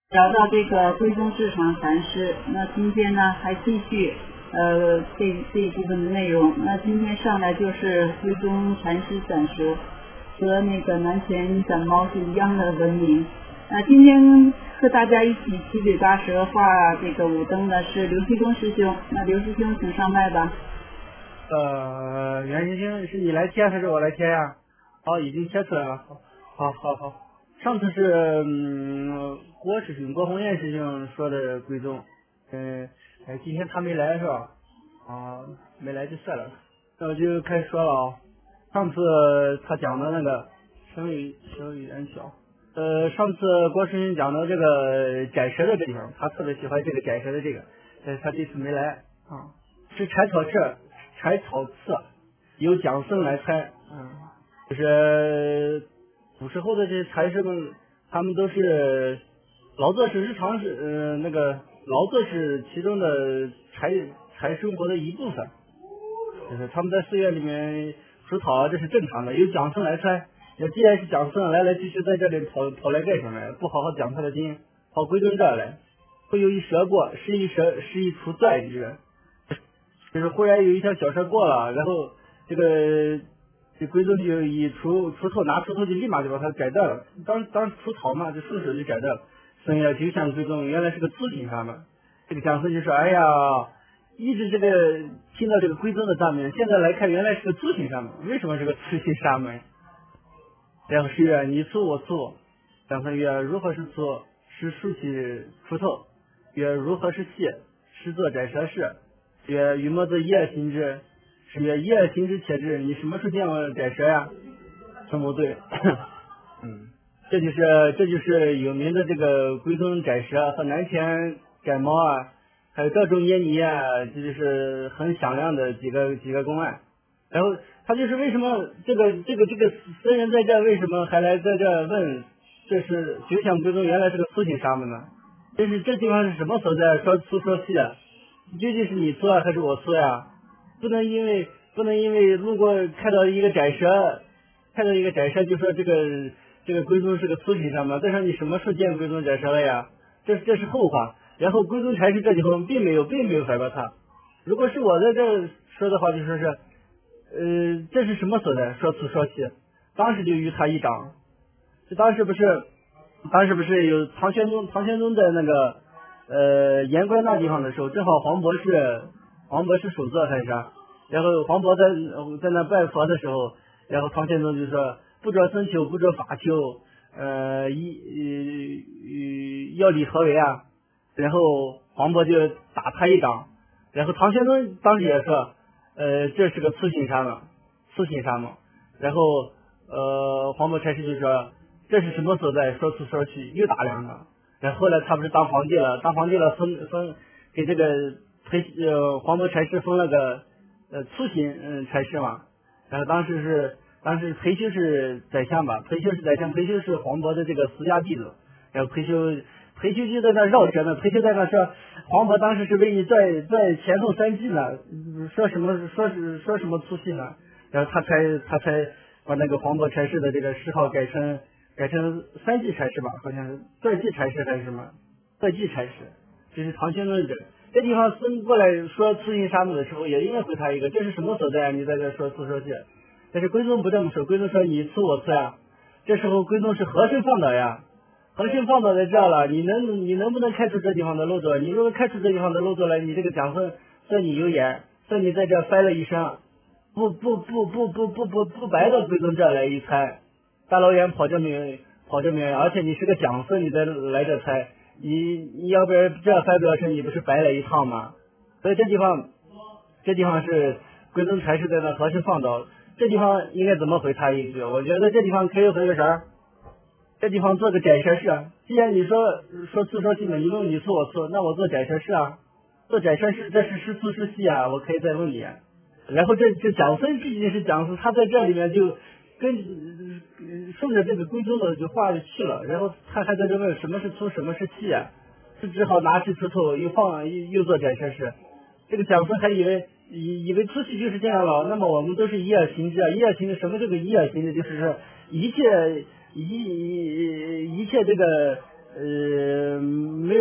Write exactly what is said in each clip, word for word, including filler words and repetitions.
聊到这个归宗市场禅师，那今天呢还继续呃这这一部分的内容。那今天上来就是归宗禅师讲说和那个南拳长猫是一样的文明。那今天和大家一起七嘴八舌画这个五灯的是刘旭东师兄，那刘师兄请上麦吧。 呃，袁师兄是你来切还是我来切呀？好，已经切出来了。好，好，好。上次是嗯郭师兄郭红艳师兄说的归宗，嗯，哎，今天他没来是吧？啊，没来就算了。那我就开始说了啊。上次他讲的那个声语声语言小，呃，上次郭师兄讲的这个窄舌的这地方，他特别喜欢这个窄舌的这个，但是他这次没来啊。是柴草刺，柴草刺，由蒋僧来猜，嗯，就是古时候的这些禅师们，他们都是劳作是日常是呃那个劳作是其中的禅禅生活的一部分，就是他们在寺院里面除草啊，这是正常的。由蒋僧来猜，那既然是蒋僧来来去去在这里跑跑来干什么呀？不好好讲他的经，跑归宗这儿来，会有一蛇过，是一蛇是一除罪之。就是忽然有一条小蛇过了，然后这个这归宗就以锄锄头拿锄头就立马就把它改断了，当当除草嘛，就顺手就改断了。僧呀就向归宗，原来是个咨询沙门。这个蒋僧就说：“哎呀，一直这个听到这个归宗的大名，现在来看原来是个咨询沙门。为什么是个咨询沙门？”然后是曰：“你粗我粗。”蒋僧曰：“如何是粗？是竖起锄头。”曰：“如何是细？是做窄舌事。”曰：“与莫子一而行之。”是曰：“一而行之且至，你什么时候见过窄舌呀？”说不对。嗯，这就是这就是有名的这个归宗窄舌和南拳斩猫啊，还有各种捏泥啊，这就是很响亮的几个几个公案。然后他就是为什么这个这个这个僧人在这为什么还来在这问，这是九响归宗原来是个粗行沙门呢？这是这地方是什么所在？说粗说细啊？究竟是你粗啊还是我粗呀？不能因为不能因为路过看到一个窄舌，看到一个窄舌就说这个这个归宗是个粗行沙门，但是你什么时候见归宗窄舌了呀？这这是后话。然后归宗禅师这地方并没有并没有反驳他。如果是我在这说的话，就说是呃这是什么所在？说粗说细，当时就于他一掌。这当时不是当时不是有唐玄宗唐玄宗在那个呃盐官那地方的时候，正好黄渤是黄渤是首座还是啥？然后黄渤在在那拜佛的时候，然后唐玄宗就说：“不着僧求，不着法求，呃，一呃要理何为啊？”然后黄渤就打他一掌，然后唐玄宗当时也说：“呃，这是个刺心沙门，刺心沙门。”然后呃黄渤禅师就说：“这是什么所在？”说粗说细，又打两个。然后后来他不是当皇帝了，当皇帝了封封给这个裴呃黄渤禅师封了个呃粗行嗯禅师嘛。然后当时是当时裴修是宰相吧，裴修是宰相，裴修是黄渤的这个私家弟子。然后裴修裴修就在那绕舌呢，裴修在那说黄渤当时是为你拽拽前后三计呢，说什么说是说什么粗细呢？然后他才他才把那个黄渤禅师的这个谥号改成改成三计禅师吧，好像是拽计禅师还是什么拽计禅师。这是唐玄宗这这地方僧过来说粗行沙门的时候，也应该回他一个，这是什么所在啊？你在这说粗说细。但是归宗不这么说，归宗说你粗我粗呀。这时候归宗是和珅放倒呀，和珅放倒在这了，你能你能不能开出这地方的漏洞？你如果开出这地方的漏洞来，你这个蒋僧算你有眼，算你在这塞了一声，不不不不不不不不白到归宗这来一猜，大老远跑这么远跑这么远，而且你是个蒋僧，你再来这猜，你你要不然这三个声你不是白来一趟吗？所以这地方这地方是归宗禅师在那和珅放倒，这地方应该怎么回他一句？我觉得这地方可以回个啥？这地方做个窄舌事啊！既然你说说粗说细嘛，你问你粗我粗，那我做窄舌事啊，做窄舌事，这是是粗是细啊？我可以再问你。然后这这蒋僧毕竟是蒋僧，他在这里面就跟顺着这个归宗的就话就去了，然后他还在这问什么是粗什么是细啊？就只好拿起锄头又放又又做窄舌事。这个蒋僧还以为以以为粗细就是这样了，那么我们都是一而行之啊，一而行之什么这个一而行之就是说一切一一切这个呃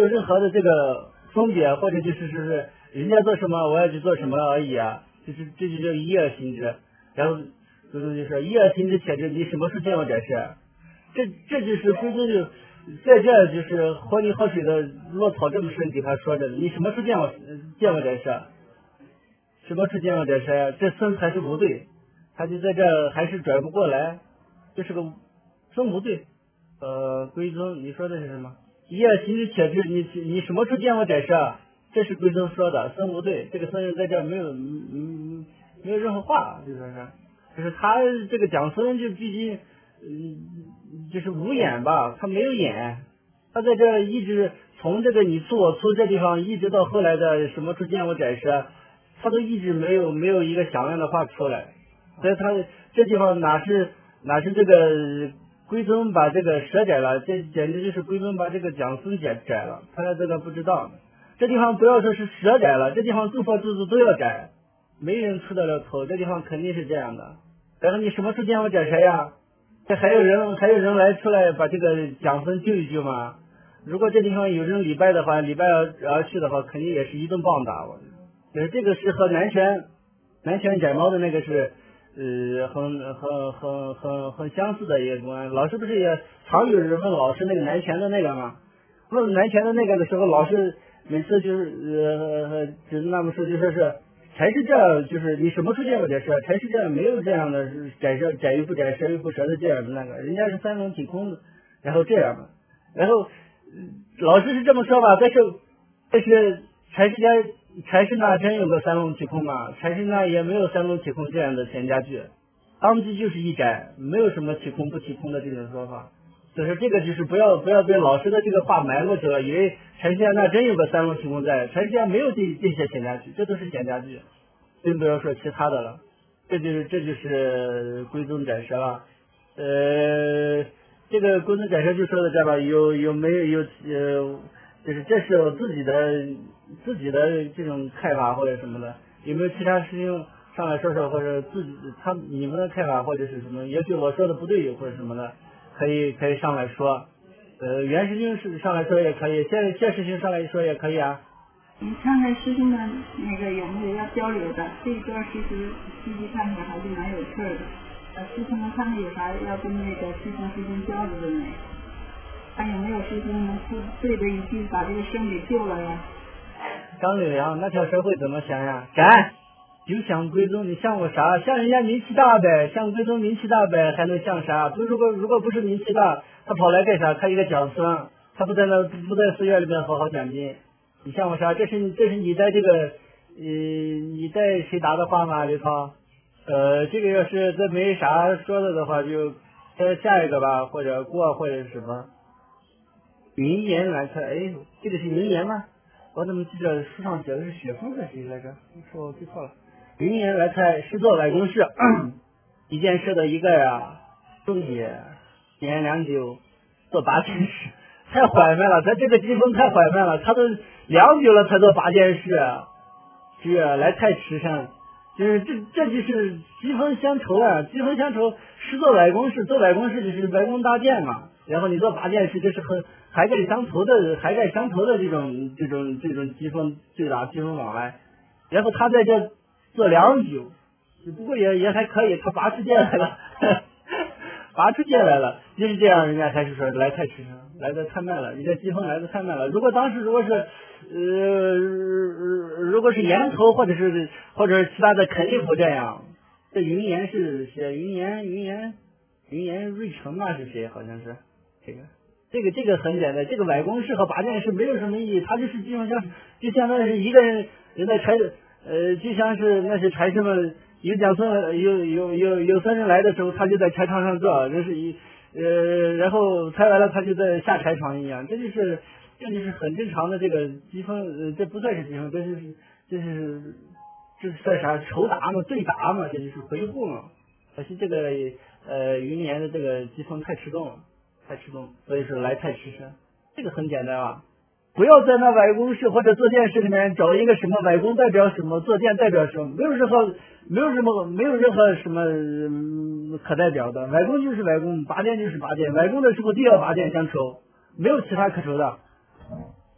任何的这个分别，或者就是说是人家做什么我要去做什么而已啊，就是这就叫一而心之。然后就是就是一而心之且知，你什么时见过这事？这这就是归宗就在这就是活灵活水的落草这么深给他说着，你什么时见过见过这事？什么时见过这事呀？这僧还是不对，他就在这还是转不过来，这是个僧不对。呃，归宗你说的是什么？一而心之且知，你你什么时见过这事？这是归宗说的，僧不对。这个僧人在这没有嗯没有任何话，就说是就是他这个讲僧就毕竟嗯就是无眼吧，他没有眼，他在这一直从这个你出我出这地方一直到后来的什么时见过这事，他都一直没有没有一个响亮的话出来，所以他这地方哪是哪是这个归宗把这个舍窄了，这简直就是归宗把这个讲僧解窄了，他这个不知道。这地方不要说是舍窄了，这地方诸佛诸祖都要窄，没人出得了头，这地方肯定是这样的。然后你什么时见过这谁呀？这还有人还有人来出来把这个讲僧救一救吗？如果这地方有人礼拜的话，礼拜而去的话，肯定也是一顿棒打。我就是这个是和南拳南拳斩猫的那个是呃很很很很很相似的一个公案。老师不是也常有人问老师那个南拳的那个吗？问南拳的那个的时候，老师每次就是呃只那么说，就说是才是这样，就是你什么时候见过这事？才是这样，没有这样的窄舍窄于不窄，舍于不舍的这样的那个，人家是三种体空的，然后这样的，然后、呃、老师是这么说吧，但是但是禅师家禅师那真有个三龙体空吗？禅师那也没有三龙体空这样的闲家具，当即就是一窄，没有什么体空不体空的这种说法。所以说这个就是不要不要被老师的这个话埋过去了，以为禅师家那真有个三龙体空在，禅师家没有这这些闲家具，这都是闲家具，并不要说其他的了。这就是这就是归宗斩蛇了。呃，这个归宗斩蛇就说到这吧，有有没有有呃，就是这是我自己的自己的这种看法或者什么的，有没有其他师兄上来说说，或者自己他你们的看法或者是什么？也许我说的不对或者什么的。可以可以上来说，呃，袁师兄是上来说也可以，谢谢师兄上来说也可以啊。 你看看师兄们那个有没有要交流的？这一段其实细细看看还是蛮有趣的。呃，师兄们看看有啥要跟那个师兄师兄交流的没？看有没有师兄能对着一句把这个生给救了呀？ 张柳阳，那条蛇会怎么想呀？斩！就像归宗，你像我啥？像人家名气大呗，像归宗名气大呗，还能像啥？不，如果如果不是名气大，他跑来干啥？他一个讲僧，他不在那不在寺院里面好好讲经。你像我啥？这是这是你在这个呃你在谁答的话吗？刘涛？呃，这个要是这没啥说的的话，就再下一个吧，或者过或者是什么。云岩来看，哎，这个是云岩吗？我怎么记得书上写的是雪峰还是谁来着？说我记错了。云岩来猜是做外公事，一件事的一个呀，终结年良久做八件事，太缓慢了，他这个机锋太缓慢了，他都良久了才做八件事，是来太迟上，就是这这就是机锋相酬啊，机锋相酬是做外公事，做外公事就是外公搭建嘛，然后你做八件事，这是很海盖相投的海盖相投的这种这种这种机锋对打机锋往来，然后他在这做良久，不过也也还可以，他拔出剑来了，拔出剑来了，就是这样，人家还是说来太迟了，来的太慢了，人家机锋来的太慢了。如果当时如果是呃如果是岩头或者是或者是其他的，肯定不这样。这云岩是写云岩云岩云岩瑞成嘛是谁？好像是这个。这个这个很简单，这个外公式和拔剑式没有什么意义，它就是基本上就相当于是一个人人在柴呃，就像是那些柴师们有讲僧有有有有僧人来的时候，他就在柴床上坐，就是一呃，然后柴完了他就在下柴床一样，这就是这就是很正常的这个机锋，呃，这不算是机锋，这是这是这算啥仇打嘛，对打嘛，这就是回护嘛。可惜这个呃云岩的这个机锋太迟钝了。太迟钝，所以说来太迟深，这个很简单啊！不要在那外公室或者坐殿室里面找一个什么外公代表什么，坐殿代表什么，没有任何没有什么没有任何什么、嗯、可代表的，外公就是外公，拔剑就是拔剑，外公的时候就要拔剑相酬，没有其他可酬的。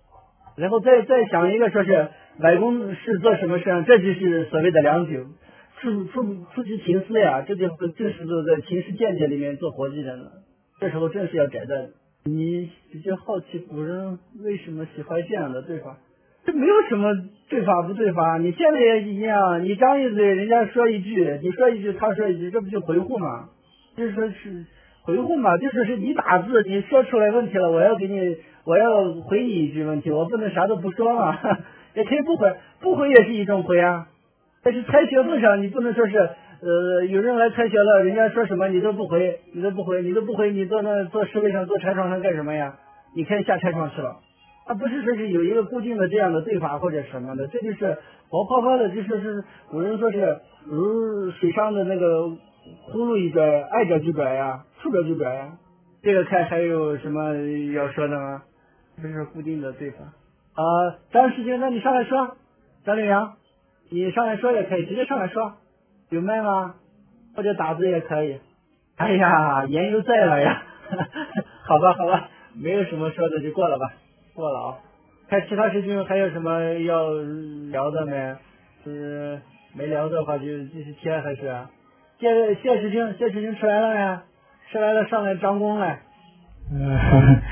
然后再再想一个说是外公是做什么事啊，这就是所谓的良久，出出出去勤思呀，这就正是坐在勤实见解里面做活计的呢。这时候正是要改的。你比较好奇古人为什么喜欢这样的对法？这没有什么对法不对法，你现在也一样，你张一嘴，人家说一句，你说一句，他说一句，这不就回复吗？就是说是回复嘛，就是是你打字，你说出来问题了，我要给你，我要回你一句问题，我不能啥都不说嘛，也可以不回，不回也是一种回啊。但是猜学问上，你不能说是呃有人来猜学了，人家说什么你都不回，你都不回，你都不回，你坐那坐石位上坐柴床上干什么呀？你可以下柴床去了。他不是说是有一个固定的这样的对法或者什么的，这就是活泼泼的，就说是古人说是如水上的那个葫芦一转，爱着就转呀，触着就转呀。这个看还有什么要说的吗？这是固定的对法啊。张世军，那你上来说，张领阳，你上来说也可以，直接上来说，有麦吗？或者打字也可以。哎呀，言犹在了呀，好吧好吧，没有什么说的就过了吧。过了啊，看其他事情还有什么要聊的没？是没聊的话就继续贴还是？谢谢师兄，谢师兄吃来了没？吃来了上来张工来。 嗯，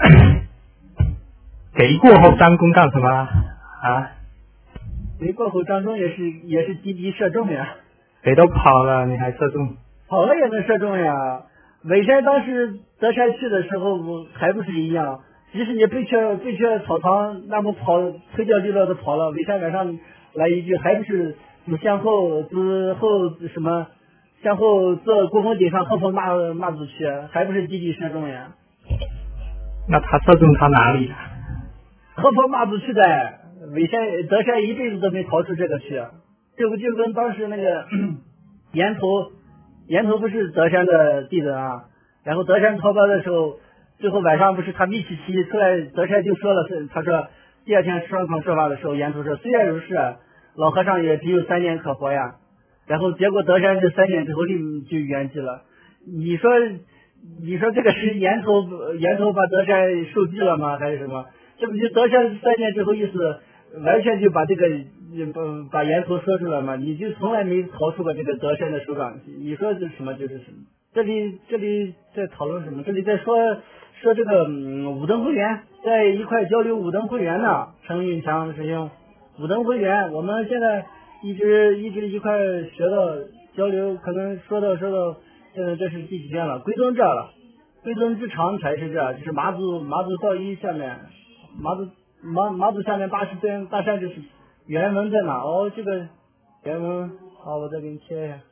给过后张工干什么啊？ 给过后张工也是也是积极射中呀。 给都跑了你还射中？ 跑了也能射中呀。尾山当时德山去的时候还不是一样？即使你背缺背缺草堂，那么跑腿脚溜溜的跑了，尾山赶上来一句，还不是你向后之后什么向后坐国峰顶上喝风骂骂子去，还不是积极射中呀？ 那他射中他哪里了？ 喝风骂子去的，尾山德山一辈子都没逃出这个去，这不就跟当时那个岩头岩头不是德山的弟子啊，然后德山逃跑的时候。最后晚上不是他密起旗出来，德山就说了，是他说第二天双孔说法的时候，沿途说虽然如是，老和尚也只有三年可活呀。然后结果德山这三年之后就就圆寂了。你说你说这个是沿头沿头把德山受记了吗？还是什么？这不就德山三年之后意思完全就把这个把沿头说出来嘛？你就从来没逃出过这个德山的手掌心。你说这什么就是什么？这里这里在讨论什么？这里在说。说这个嗯武登会员在一块交流武登会员呢，陈运强师兄，武登会员我们现在一直一直一块学到交流，可能说到说到现在这是第几天了？归宗这了，归宗之长才是这，就是马祖马祖道一下面马祖马马祖下面八十尊大山就是原文在哪？哦，这个原文好，我再给你贴一下。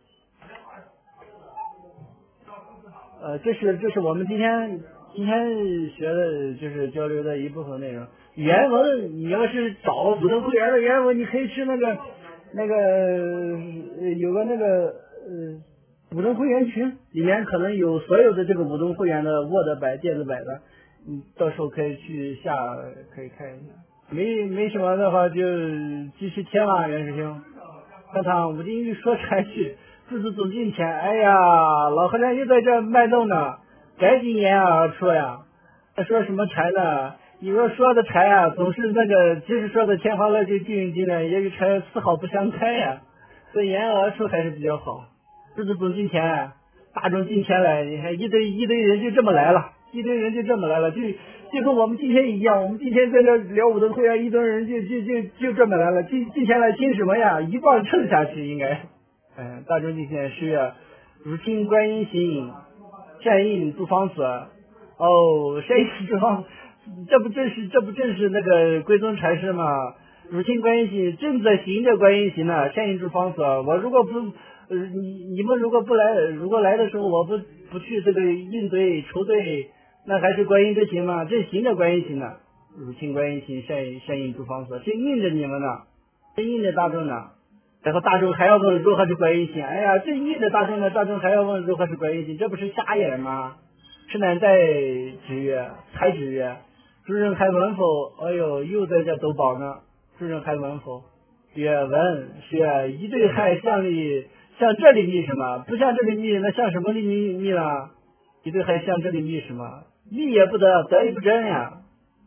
呃，这是这是我们今天。今天学的就是交流的一部分内容。原文你要是找武登会员的原文，你可以去那个那个、呃、有个那个呃武登会员群，里面可能有所有的这个武登会员的 Word 版、电子版的，你到时候可以去下可以看一下。没没什么的话就继续贴吧，袁师兄。看他武丁玉说柴去，自字走近前，哎呀，老和尚又在这卖弄呢。赶紧言而出呀！他说什么柴呢？你说说的柴啊，总是那个，即使说的天花乱坠、地运金呢，也与柴丝毫不相干呀。所以言而出还是比较好。日子走近前，大众近前来，你看一堆一堆人就这么来了，一堆人就这么来了，就就跟我们今天一样，我们今天在这聊武登会啊，一堆人就就就就这么来了，近近前来听什么呀？一棒撑下去应该。嗯，大众近前是月，如听观音行。善应诸方子，哦，善应诸方，这不正是这不正是那个归宗禅师吗？如听观音行，正在行着观音行呢。善应诸方子，我如果不，呃，你你们如果不来，如果来的时候我不不去这个应对筹对，那还是观音之行吗？正行着观音行呢。如听观音行，善善应诸方子，正应着你们呢，正应着大众呢。然后大众还要问如何是观音行，哎呀，这一的大众呢，大众还要问如何是观音行，这不是瞎眼吗？是乃在之曰，才之曰，主人还闻否？哎呦，又在这抖宝呢。主人还闻否？曰闻。曰一对还向里向这里觅什么？不向这里觅，那向什么里觅觅了？一对还向这里觅什么？觅也不得，得也不真呀。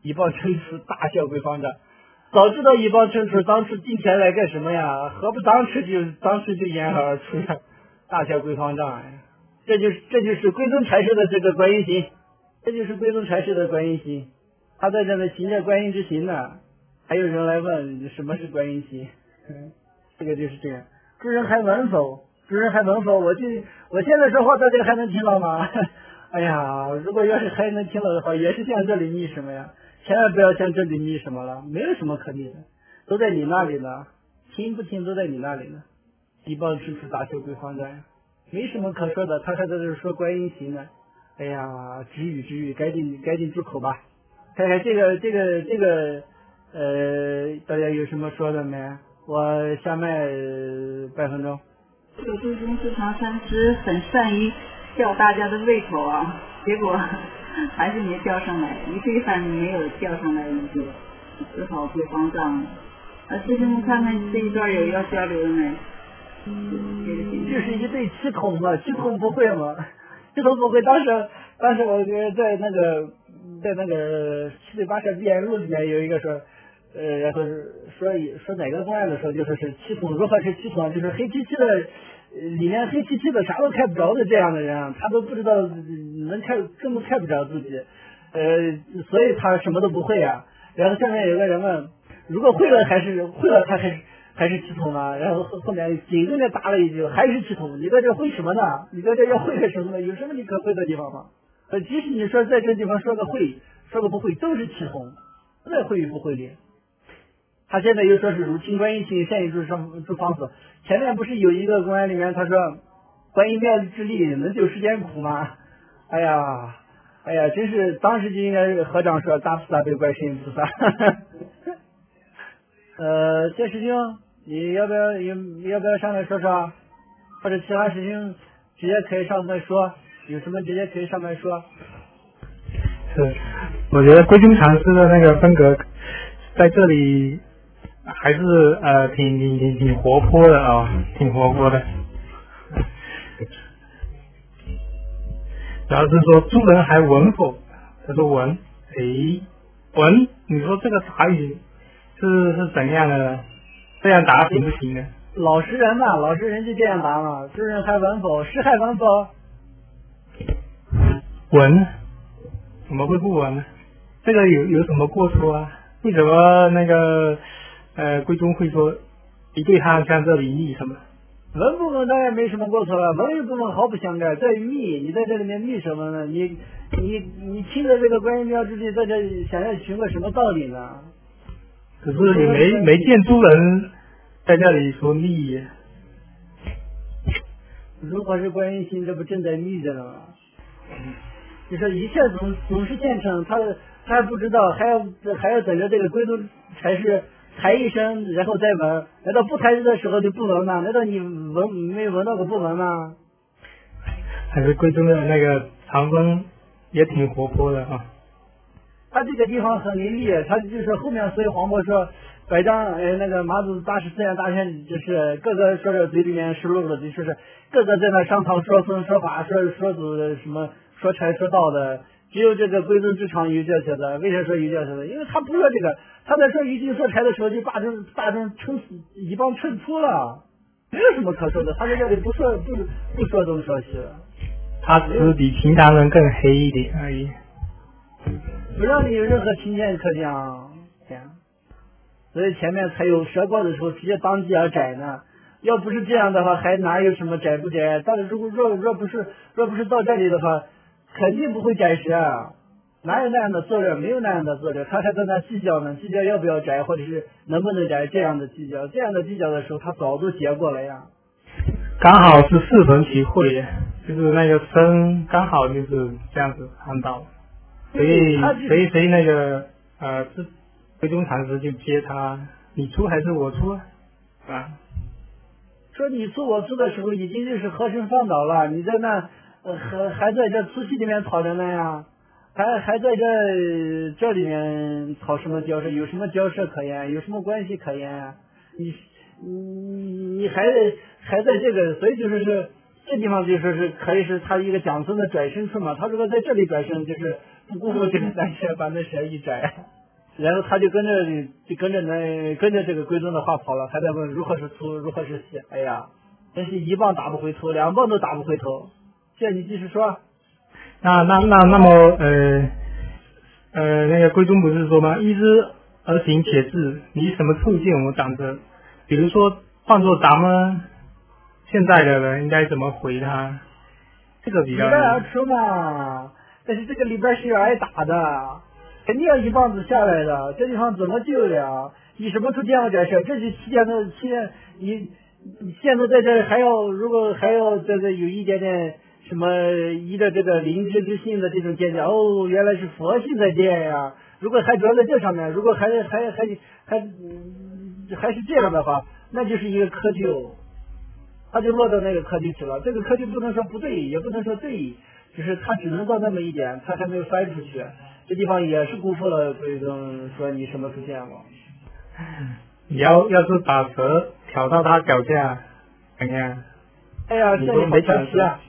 一棒撑出，大笑归方丈。早知道一棒撑出，当初进前来干什么呀？何不当时就当时就掩耳而出呀？大笑归方丈呀！这就是这就是归宗禅师的这个观音心，这就是归宗禅师的观音心。他在这里行着观音之行呢。还有人来问什么是观音心？嗯，这个就是这样。诸人还闻否？诸人还闻否？我就我现在说话，大家还能听到吗？哎呀，如果要是还能听到的话，也是向这里觅什么呀？千万不要向这里觅什么了，没有什么可觅的，都在你那里呢。听不听都在你那里呢。一棒支持大笑归方丈，没什么可说的。他还在这说观音行呢。哎呀，止语止语，赶紧赶紧住口吧。看看这个这个这个呃，大家有什么说的没？我下麦呃半分钟。 这个归宗智常禅师很善于吊大家的胃口啊，结果还是没吊上来，一对还没有吊上来，就只好归方丈了。啊，师兄们看看这一段有要交流的没？ 这是一对七孔嘛，七孔不会吗？七孔不会。当时当时我在那个在那个七嘴八舌辩论里面有一个说。呃，然后说说哪个公案的时候，就说是七孔，如何是七孔，就是黑漆漆的，里面黑漆漆的，啥都看不着的这样的人，他都不知道能看，根本看不着自己，呃，所以他什么都不会啊。然后下面有个人问，如果会了还是会了，他还是还是七孔吗？然后后后面紧跟着答了一句，还是七孔。你在这会什么呢？你在这要会个什么呢？有什么你可会的地方吗？呃，即使你说在这地方说个会，说个不会，都是七孔，不在会与不会里。他现在又说是如听观音行，现以诸上诸方所。前面不是有一个公案里面他说观音妙之力能救世间苦吗？哎呀哎呀，真是当时就应该合掌说大菩萨对观世音菩萨。呃，谢师兄，你要不要有要不要上来说说？或者其他师兄直接可以上来说，有什么直接可以上来说。 是，我觉得归宗禅师的那个风格在这里还是呃挺挺挺挺活泼的啊、哦，挺活泼的。然后是说诸人还闻否？他说闻，诶，闻，你说这个答语是是怎样的呢？这样答行不行呢？ 老实人嘛，老实人就这样答嘛。诸人还闻否？是还闻否？ 闻，怎么会不闻呢？这个有有什么过错啊？为什么那个呃归宗会说一对他向这里觅什么？ 闻不闻当然没什么过错了，闻与不闻毫不相干，在于觅，你在这里面觅什么呢？你你你听着这个观音妙之力，在这想要寻个什么道理呢？ 可是你没没见诸人在这里说觅。 如果是观音心，这不正在觅着呢吗？你说一切总总是现成，他他还不知道，还要还要等着这个归宗禅师抬一声，然后再闻。难道不抬的时候就不闻吗？难道你闻没闻到过不闻吗？ 还是归宗的那个长风也挺活泼的啊。 他这个地方很灵异，他就是后面所以黄渤说百丈呃那个马祖大师四眼大仙，就是各个说着嘴里面是漏了，就说是各个在那上堂说僧说法说说祖什么说禅说道的，只有这个归宗之长有教学的。为啥说有教学的？因为他不说这个，他在说于经说禅的时候就大众大众撑死一帮撑出了，没有什么可说的。他在这里不说不不说东说西了， 他只是比平常人更黑一点而已， 不让你有任何亲见可讲。所以前面才有蛇过的时候直接当机而斩呢。要不是这样的话，还哪有什么斩不斩？但是如果若若不是若不是到这里的话，肯定不会斩蛇。哪有那样的作者？没有那样的作者，他还在那计较呢，计较要不要斩，或者是能不能斩，这样的计较，这样的计较的时候，他早都结过了呀。 刚好是适逢其会，就是那个生刚好就是这样子看到，所以所以所以那个呃是归宗禅师就接他，你出还是我出啊？啊， 说你出我出的时候，已经就是和声放倒了，你在那呃还还在这粗细里面吵着呢呀，还还在这这里面吵什么交涉？有什么交涉可言？有什么关系可言啊？你你你还还在这个，所以就是是这地方就说是可以是他一个讲僧的转身处嘛。他如果在这里转身，就是不辜负这个三蛇把那蛇一斩。 然后他就跟着就跟着那跟着这个归宗的话跑了，还在问如何是粗，如何是细。哎呀，真是一棒打不回头，两棒都打不回头。现在你继续说。 那那那那么呃呃那个归宗不是说吗？依之而行且治，你什么处境我长着？比如说换做咱们现在的人应该怎么回他？这个比较。 离班而出嘛，但是这个里边是要挨打的，肯定要一棒子下来的，这地方怎么救了？你什么出这样点事？这就期间的期间，你你现在在这还要如果还要在这有一点点什么依着这个灵知之性的这种见解，哦，原来是佛性在见呀。如果还主要在这上面，如果还还还还、嗯、还是这样的话，那就是一个窠臼，他就落到那个窠臼去了。这个窠臼不能说不对，也不能说对，就是他只能到那么一点，他还没有翻出去。这地方也是辜负了归宗说你什么出现了。 你要要是把蛇挑到他脚下，看看。 哎呀，这里好可惜啊！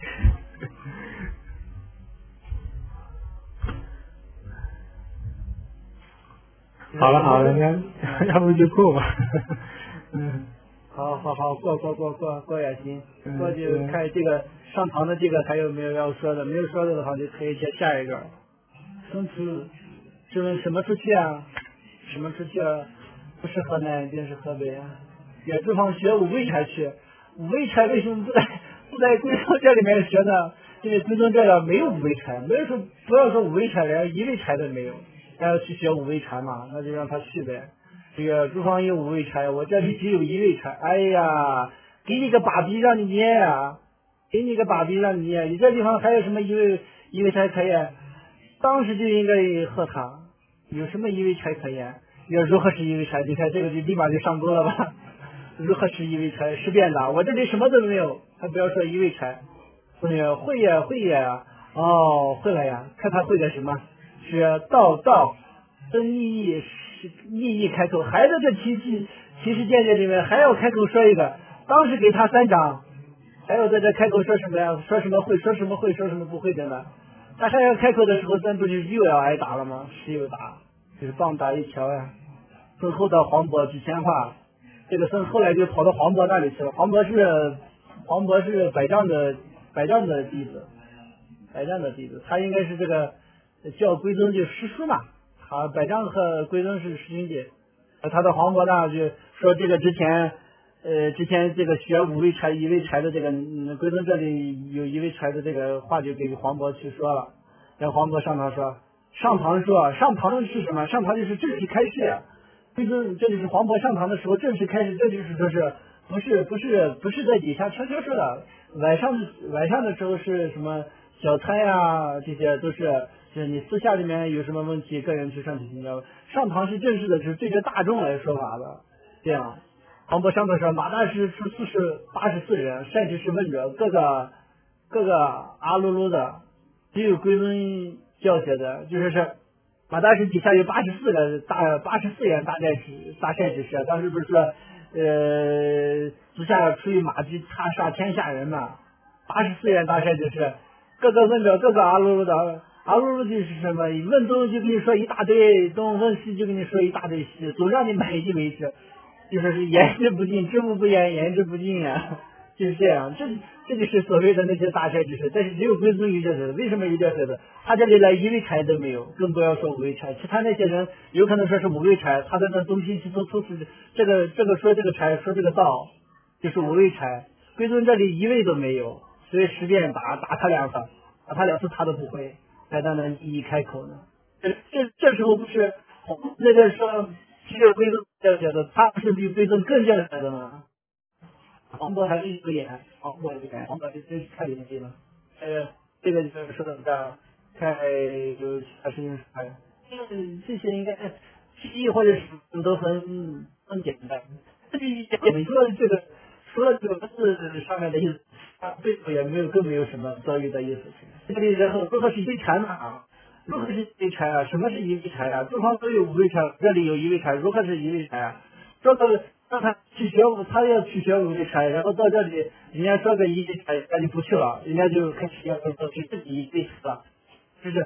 好了好了，那要不就过吧。嗯， 好好好，过过过过过也行。过就看这个上堂的这个还有没有要说的，没有说的的话就可以接下一个。生出是问什么出去啊？什么出去啊？不是河南便是河北啊。也不妨学五味柴去。五味柴为什么不在不在归宗这里面学呢？因为归宗这里没有五味柴，没有说不要说五味柴，连一味柴都没有。要去学五味柴嘛，那就让他去呗。这个诸方有五味柴，我这里只有一味柴。哎呀，给你个把笔让你念啊，给你个把笔让你念。你这地方还有什么一味一味柴可言？当时就应该喝他，有什么一味柴可言？要如何是一味柴？你看这个就立马就上钩了吧？如何是一味柴？是变的，我这里什么都没有，还不要说一味柴。会呀会呀会呀，哦会了呀，看他会的什么？是道道跟意义是意义开口，还在这奇奇奇事见解里面还要开口说一个，当时给他三掌，还要在这开口说什么呀？说什么会，说什么会，说什么不会的呢？他还要开口的时候，咱不是又要挨打了吗？是又打，就是棒打一条呀。从后到黄渤去牵话，这个孙后来就跑到黄渤那里去了。黄渤是黄渤是百丈的百丈的弟子，百丈的弟子，他应该是这个。叫归宗就师叔嘛，他百丈和归宗是师兄弟。他的黄渤呢就说这个之前呃之前这个学五味柴一味柴的这个嗯、归宗这里有一味柴的这个话就给黄渤去说了，让黄渤上堂说，上堂说上堂是什么？上堂就是正式开示。归宗这就是黄渤上堂的时候正式开始，这就是说是不是不是不是在底下悄悄说的，晚上晚上的时候是什么小差呀，这些都是。就是你私下里面有什么问题，个人去上去请教。上堂是正式的，是对着大众来说法的。这样，黄渤上头说，马大师出四十八十四人，善知识问者，各个各个阿噜噜的，只有归宗教学的，就是是马大师底下有八十四个大八十四员大善知大善知识。当时不是说，呃，私下出于马驹擦杀天下人嘛？八十四员大善知识，各个问者，各个阿噜噜的。阿噜噜就是什么？问东就跟你说一大堆，东问西就跟你说一大堆西，总让你满意为止，就说是言之不尽，知无不言，言之不尽呀，就是这样。这这就是所谓的那些大善知识，但是只有归宗有这个，为什么有这个？他这里来一味柴都没有，更不要说五味柴。其他那些人有可能说是五味柴，他在那东西西都都是这个这个说这个柴，说这个道，就是五味柴。归宗这里一味都没有，所以十遍打打他两次，打他两次他都不会。才当然一一开口呢，这这这时候不是那个说只有归宗教学的，他不是比归宗更教学的吗？黄渤还是一个眼，黄渤一个眼，黄渤这真是太牛逼了。呃，这个就是说到这儿，看有其他事情说。嗯，这些应该记忆或者是都很很简单。这里你说这个说九个字上面的意思，啊，背后也没有更没有什么遭遇的意思。这里然后如何是一味柴呢？如何是一味柴啊？什么是一味柴啊？对方都有五味柴，这里有一味柴，如何是一味柴啊？说到让他去学五，他要去学五味柴，然后到这里人家说个一味柴，他就不去了，人家就开始要做去自己一味柴了，就是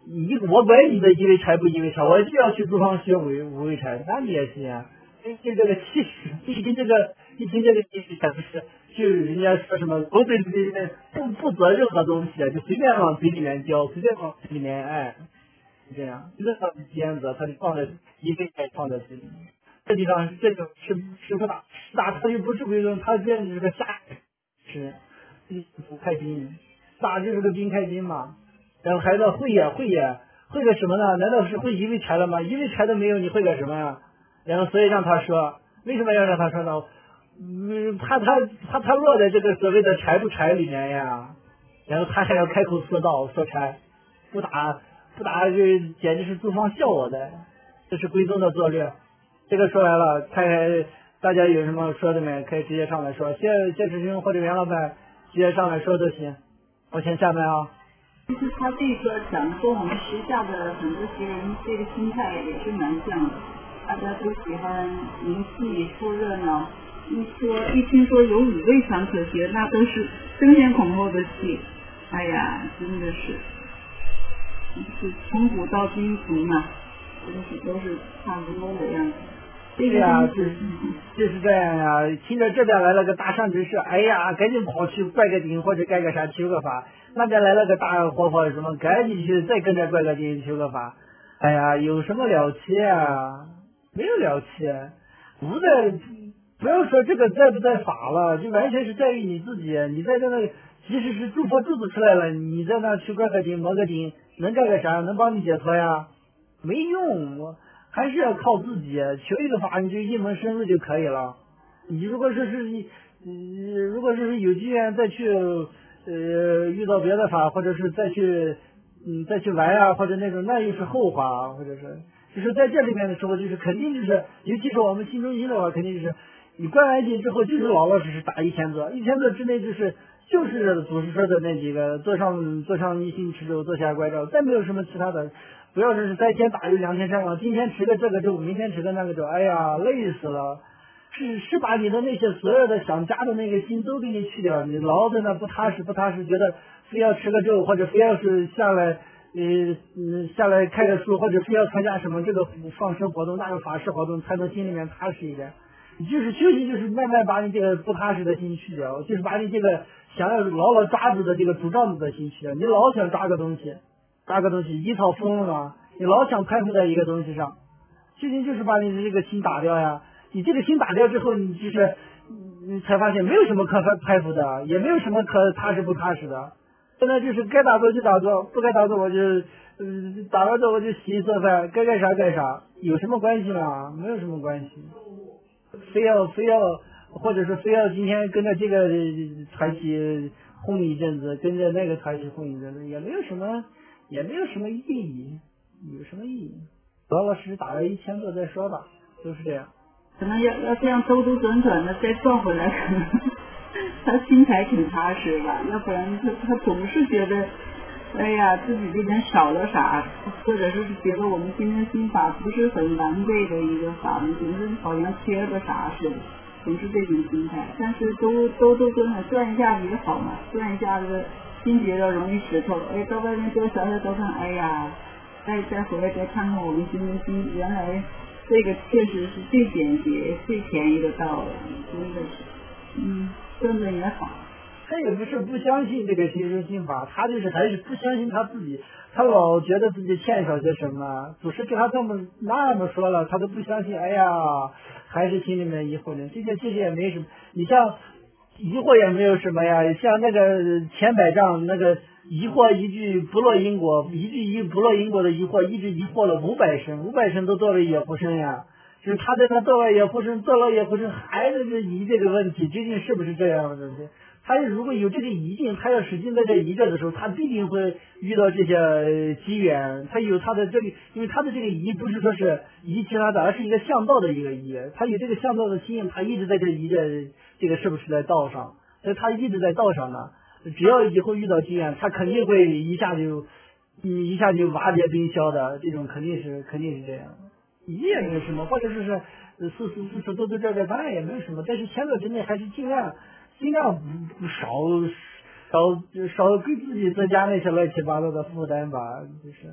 你我管你的一味柴不一味柴，我就要去租房学五五味柴，那你也行啊。一听这个气势，一听这个一听这个气势，才不是就人家说什么口水里面不不择任何东西啊，就随便往嘴里面嚼，随便往嘴里面哎，这样任何尖子他就放在一味柴放在嘴里面。这地方这种吃吃不大吃大，他又不是归宗，他简直是个瞎吃，不开心，大就是个冰开心嘛。然后孩子会呀会呀会个什么呢？难道是会一味柴了吗？一味柴都没有，你会个什么呀？然后所以让他说，为什么要让他说呢？嗯，怕他怕他落在这个所谓的柴不柴里面呀。然后他还要开口说道说柴，不打不打，这简直是租房笑我的，这是归宗的策略。这个说完了，看看大家有什么说的没？可以直接上来说，谢谢师兄或者袁老板直接上来说都行。我先下麦啊。 其实他这个讲跟我们时下的很多学人这个心态也是蛮像的，大家都喜欢名气凑热闹，一说一听说有五味常可学，那都是争先恐后的去。哎呀，真的是，是从古到今从嘛，真是都是差不多的样子。 对呀，就是就是这样呀。听着这边来了个大善知识，哎呀，赶紧跑去怪个顶或者干个啥求个法。那边来了个大活佛什么，赶紧去再跟着怪个顶求个法。哎呀，有什么了不起啊？没有了不起，不在不要说这个在不在法了，就完全是在于你自己。你在这那，即使是诸佛柱子出来了，你在那去怪个顶磨个顶，能干个啥？能帮你解脱呀？没用，我。还是要靠自己，求一个法你就一门深入就可以了。你如果说是你，呃，如果是有机缘再去呃遇到别的法，或者是再去嗯再去玩啊，或者那种那又是后话，或者是就是在这里面的时候，就是肯定就是，尤其是我们新中心的话，肯定就是你关完进之后就是老老实实打一千字，一千字之内就是就是祖师说的那几个，坐上坐上一心持咒，坐下关照，再没有什么其他的。不要说是三天打鱼两天晒网，今天吃个这个粥，明天吃个那个粥，哎呀，累死了。是是把你的那些所有的想家的那个心都给你去掉，你老在那不踏实不踏实，觉得非要吃个粥，或者非要是下来呃嗯下来开个书，或者非要参加什么这个放生活动那个法事活动，才能心里面踏实一点。你就是修行，就是慢慢把你这个不踏实的心去掉，就是把你这个想要牢牢抓住的这个主张子的心去掉。你老想抓个东西。抓个东西一套疯了嘛，你老想攀附在一个东西上，修行就是把你的这个心打掉呀。你这个心打掉之后，你就是你才发现没有什么可攀附的，也没有什么可踏实不踏实的。现在就是该打坐就打坐，不该打坐我就嗯打完坐我就洗做饭，该干啥干啥，有什么关系吗？没有什么关系。非要非要或者是非要今天跟着这个团体轰一阵子，跟着那个团体轰一阵子，也没有什么。也没有什么意义，有什么意义？老老实实打了一千个再说吧，都是这样。 可能要要这样兜兜转转的再转回来，可能他心才挺踏实吧，要不然他他总是觉得，哎呀自己这边少了啥，或者是觉得我们今天心法不是很完备的一个法门，总是好像缺了个啥似的，总是这种心态。但是都兜兜转转转一下子也好嘛，转一下子。心觉得容易石头，哎，到外面多小小多看，哎呀，再再回来再看看我们新中心，原来这个确实是最简洁、最便宜的道理，真的是，嗯，转转也好。 他也不是不相信这个新中心法，他就是还是不相信他自己，他老觉得自己欠少些什么，祖师跟他这么那么说了，他都不相信，哎呀，还是心里面疑惑呢。这些其实也没什么，你像。疑惑也没有什么呀，像那个千百丈那个疑惑一句不落因果，一句一不落因果的疑惑，一直疑惑了五百声，五百声都作为野狐声呀。就是他在那作为野狐声，作了野狐声，还是疑这个问题，究竟是不是这样的？他如果有这个疑境，他要使劲在这疑着的时候，他必定会遇到这些机缘。他有他的这个，因为他的这个疑不是说是疑其他的，而是一个向道的一个疑。他有这个向道的心，他一直在这疑着这个是不是在道上，所以他一直在道上呢。只要以后遇到机缘，他肯定会一下就一下就瓦解冰消的，这种肯定是肯定是这样。疑也没有什么，或者说是四四四四都在这边，当然也没有什么，但是前段之内还是尽量。尽量不少少少给自己增加那些乱七八糟的负担吧，就是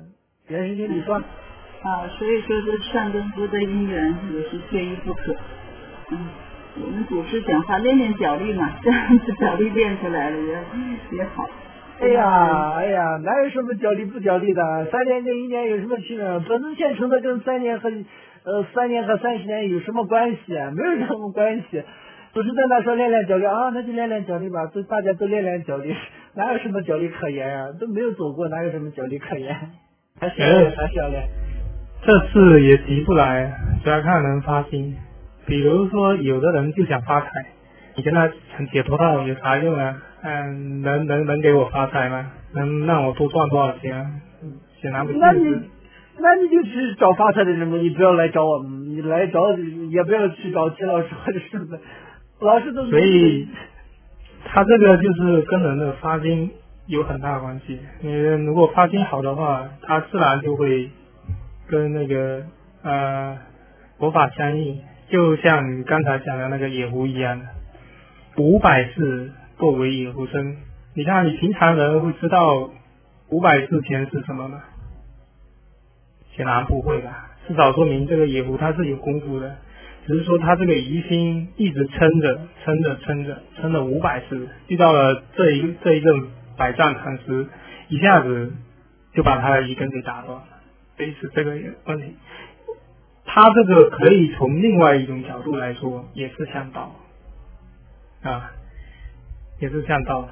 袁世清你说。 啊，所以说这善跟恶的因缘也是缺一不可。嗯，我们祖师讲话练练脚力嘛，这样子脚力练出来了也也好。 哎呀哎呀，哪有什么脚力不脚力的？三年跟一年有什么区别？本能线成的跟三年和呃三年和三十年有什么关系啊？没有什么关系。祖师在那说练练脚力啊，那就练练脚力吧，都大家都练练脚力，哪有什么脚力可言啊？都没有走过，哪有什么脚力可言？还是要练，还是要练。 这次也急不来，主要看人发心。比如说，有的人就想发财，你跟他讲解脱道有啥用啊？嗯，能能能给我发财吗？能让我多赚多少钱啊？显然不现实。 那你那你就去找发财的人嘛，你不要来找我们，你来找也不要去找齐老师或者是老师都。 所以，他这个就是跟人的发心有很大关系。你如果发心好的话，他自然就会跟那个呃佛法相应，就像你刚才讲的那个野狐一样的，五百世作为野狐身。你看，你平常人会知道五百世前是什么吗？显然不会吧，至少说明这个野狐他是有功夫的，只是说他这个疑心一直撑着撑着撑着撑了五百世，遇到了这一这一任百丈禅师，一下子就把他的疑根给打断了。所以是这个问题，他这个可以从另外一种角度来说，也是向道啊，也是向道的。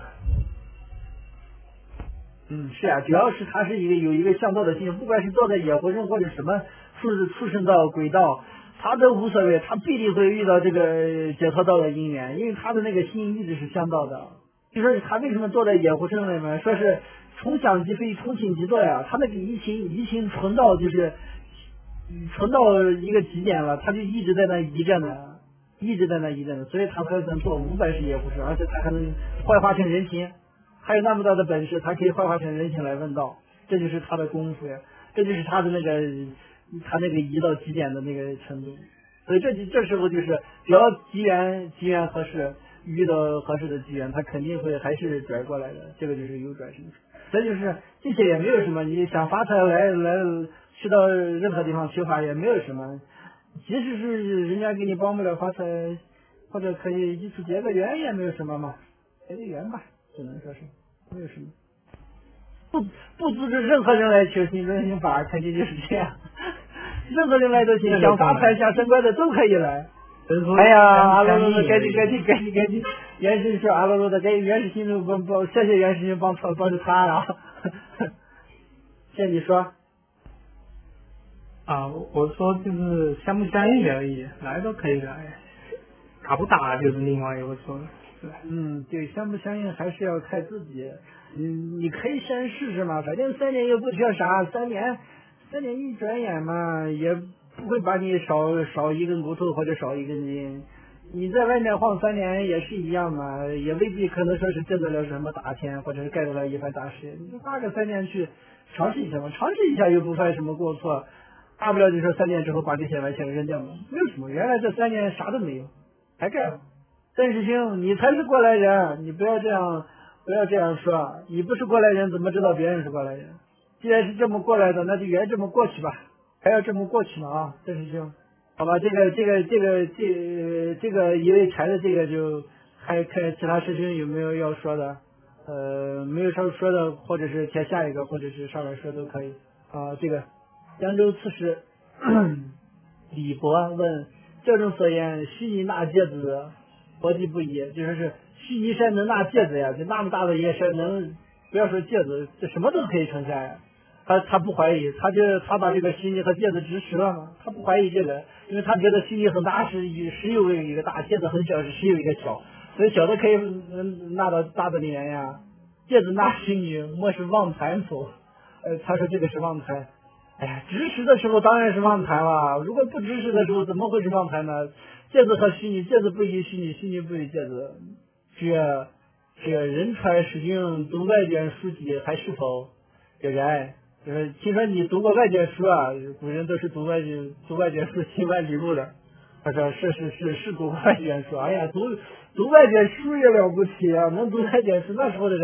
嗯，是啊，只要是他是一个有一个向道的心，不管是坐在野狐身或者什么畜畜生道、鬼道，他都无所谓，他必定会遇到这个解脱道的因缘，因为他的那个心一直是向道的。就说他为什么坐在野狐身里面，说是从想即飞，从心即坐呀，他那个疑心疑心存到就是存到一个极点了，他就一直在那疑着呢，一直在那疑着呢，所以他才能做五百世野狐身，而且他还能幻化成人形。还有那么大的本事，他可以幻化成人形来问道，这就是他的功夫呀，这就是他的那个他那个移到极点的那个程度。所以这这时候就是只要机缘机缘合适，遇到合适的机缘，他肯定会还是转过来的，这个就是有转生出。所以就是这些也没有什么，你想发财来来去到任何地方求法也没有什么，即使是人家给你帮不了发财，或者可以一次结个缘也没有什么嘛，结个缘吧。只能说是没有什么，不不阻止任何人来求心真心法，肯定就是这样。任何人来都行，想发财想升官的都可以来。哎呀，阿罗罗的赶紧赶紧赶紧赶紧，袁世说阿罗罗的赶紧袁世清都帮帮，谢谢袁世清帮帮帮助他啊。现在你说啊，我说就是相不相应而已，来都可以来，打不打就是另外一回说了。 嗯，对，相不相应还是要看自己。嗯，你可以先试试嘛，反正三年又不缺啥，三年三年一转眼嘛，也不会把你少少一根骨头或者少一根筋。你在外面晃三年也是一样嘛，也未必可能说是挣得了什么大钱，或者是干得了一番大事业。你就花个三年去尝试一下嘛，尝试一下又不犯什么过错，大不了就说三年之后把这些完全扔掉嘛，没有什么。原来这三年啥都没有，还干。邓世清，你才是过来人，你不要这样，不要这样说。你不是过来人，怎么知道别人是过来人？既然是这么过来的，那就原这么过去吧，还要这么过去呢啊，邓世清。好吧，这个这个这个这这个一位禅的这个就还看其他师兄有没有要说的，呃，没有说说的，或者是填下一个，或者是上来说都可以啊。这个扬州刺史李博问：教中所言，须弥纳芥子。佛地不一，就说是须弥山能纳芥子呀，就那么大的一个山能，不要说芥子，这什么都可以成山呀。他他不怀疑，他就他把这个须弥和芥子支持了嘛，他不怀疑这个，因为他觉得须弥很大是十有一个大，芥子很小是十有一个小，所以小的可以纳到大的里面呀。芥子纳须弥，莫是妄谈否？呃，他说这个是妄谈。哎呀，支持的时候当然是妄谈了，如果不支持的时候怎么会是妄谈呢？芥子和须弥，芥子不与须弥，须弥不与芥子。这这人传师兄读外卷书籍还是否有人？就是听说你读过外卷书啊，古人都是读外卷读外卷书行万里路的。他说是是是是读外卷书，哎呀，读读外卷书也了不起啊，能读外卷书，那时候的人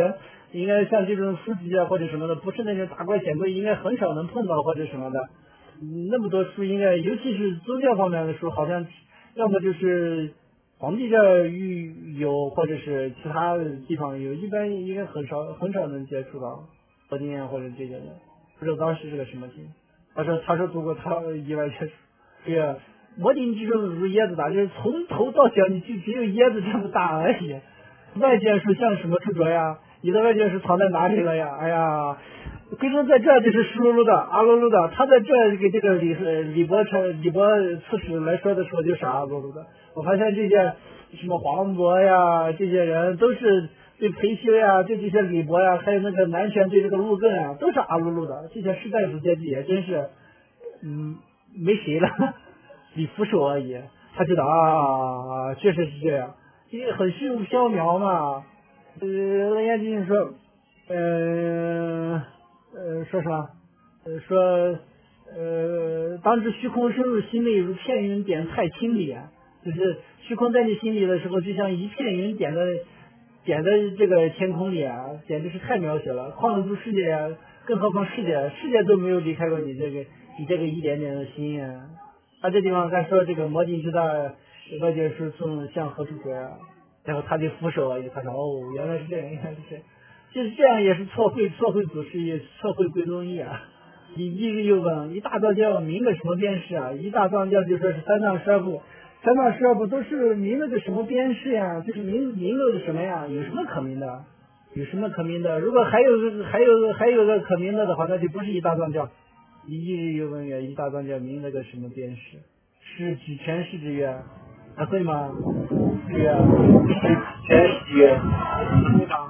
应该像这种司机啊或者什么的，不是那种大官显贵，应该很少能碰到或者什么的。那么多书应该，尤其是宗教方面的书，好像要么就是皇帝这儿有，或者是其他地方有，一般应该很少很少能接触到佛经啊或者这些的。不知道当时是个什么经。他说他说读过他意外接触，这个摩顶之中如椰子大，就是从头到脚你就只有椰子这么大而已。外件书像什么处着呀？你的外件书藏在哪里了呀？哎呀！贵州在这就是湿漉漉的、阿噜噜的，他在这给这个李李伯成、李伯刺史来说的时候就是阿噜噜的。我发现这些什么黄渤呀，这些人都是对裴休呀、对这些李伯呀，还有那个南权对这个陆艮呀，都是阿噜噜的。这些士大夫阶级也真是，嗯，没谁了，李福寿而已。他觉得啊，确实是这样，因为很虚无缥缈嘛。呃，人家就是说，呃。呃，说什么？呃，说，呃，当知虚空深入心内，如片云点太清里啊，就是虚空在你心里的时候，就像一片云点在点在这个天空里啊，简直是太渺小了。况不世界啊，更何况世界，世界都没有离开过你这个你这个一点点的心啊。他这地方还说这个摩顶之大，外界是从向何处来啊？然后他就俯首而已，他说哦，原来是这样，原来是这样。就是这样，也是错会错会祖师爷，错会归宗义啊！你一日又问一大藏教明个什么边事啊？一大藏教就说是三藏十二部，三藏十二部都是明了个什么边事呀？就是明明了个什么呀？有什么可明的？有什么可明的？如果还有还有还有个可明的的话，那就不是一大藏教。一日又问曰：一大藏教明了个什么边事？是指权是指曰？还会吗？是曰是权是曰？会吗？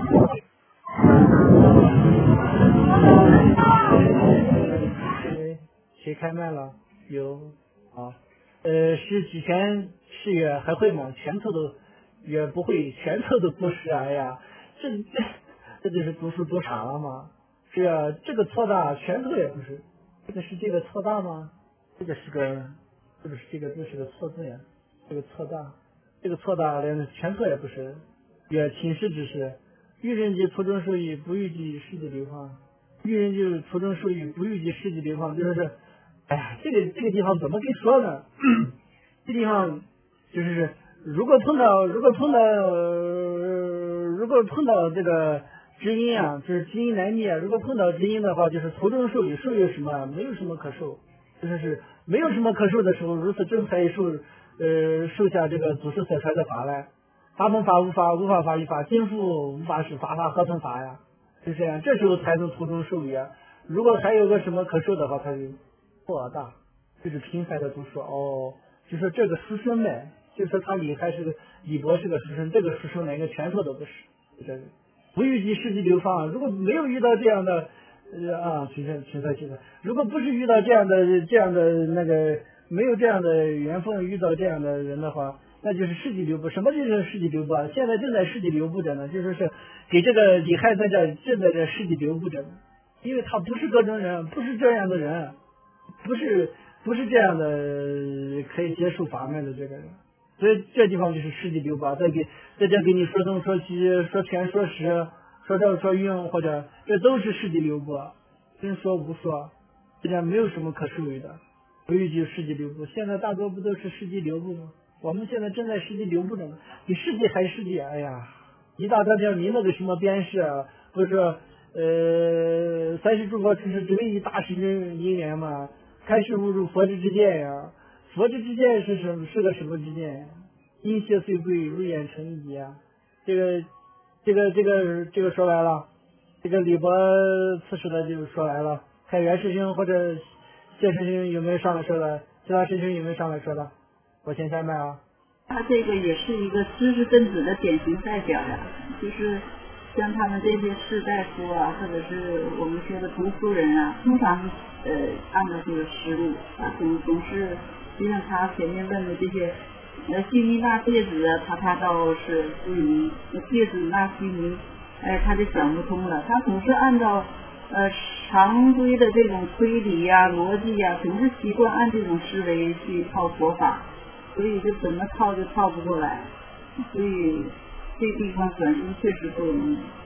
谁开麦了？有啊，呃，是举拳是也还会吗？拳头都也不会，拳头都不是。哎呀，这这这就是读书读傻了吗？是啊，这个错大，拳头也不是，这个是这个错大吗？这个是个，是不是这个这是个错字呀？这个错大，这个错大连拳头也不是，也请示之是。欲人及途中受益，不欲及世界流放。欲人就是途中受益，不欲及世界流放，就是是，哎呀，这个这个地方怎么跟你说呢？这地方就是如果碰到如果碰到、呃、如果碰到这个知音啊，就是知音难觅啊。如果碰到知音的话，就是途中受益，受有什么？没有什么可受，就是是没有什么可受的时候，如此正才受呃受下这个祖师所传的法来。法本法无法，无法法与法，今复无法使，法法合成法呀，就这样，这时候才能途中受益啊。如果还有个什么可受的话，他就扩大，就是频繁的读书哦，就说这个书生呢，就说他李还是个李博是个书生，这个书生连个拳头都不是，这个不遇及世纪流放，如果没有遇到这样的呃啊，请说请说请说，如果不是遇到这样的这样的那个没有这样的缘分遇到这样的人的话。那就是世纪流布，什么就是世纪流布啊？现在正在世纪流布着呢，就是是给这个李亥在这正在这世纪流布着呢，因为他不是各种人，不是这样的人，不是不是这样的可以接受法门的这个人，所以这地方就是世纪流布，再给在这给你说东说西，说全说实，说正说运，或者这都是世纪流布，真说无说，这样没有什么可受益的，不欲就世纪流布。现在大多不都是世纪流布吗？我们现在正在世纪流布着呢，比世纪还世纪。哎呀，一大张叫您那个什么边事啊，不是说呃三十诸佛出世只为一大师因缘嘛，开示悟入佛之之见呀。佛之之见是什么？是个什么之见？因谢虽贵，如眼成一啊。这个这个这个这个说来了，这个李博刺史的就说来了，看袁师兄或者谢师兄有没有上来说的，其他师兄有没有上来说的？我先下麦啊。 他这个也是一个知识分子的典型代表呀，就是像他们这些士大夫啊，或者是我们说的读书人啊，通常呃按照这个思路啊，总总是就像他前面问的这些呃须弥纳芥子啊，他他倒是归迷，那芥子纳须弥，哎，他就想不通了，他总是按照呃常规的这种推理呀、啊、逻辑呀、啊，总是习惯按这种思维去套佛法。所以就怎么套就套不过来，所以这地方转生确实不容易。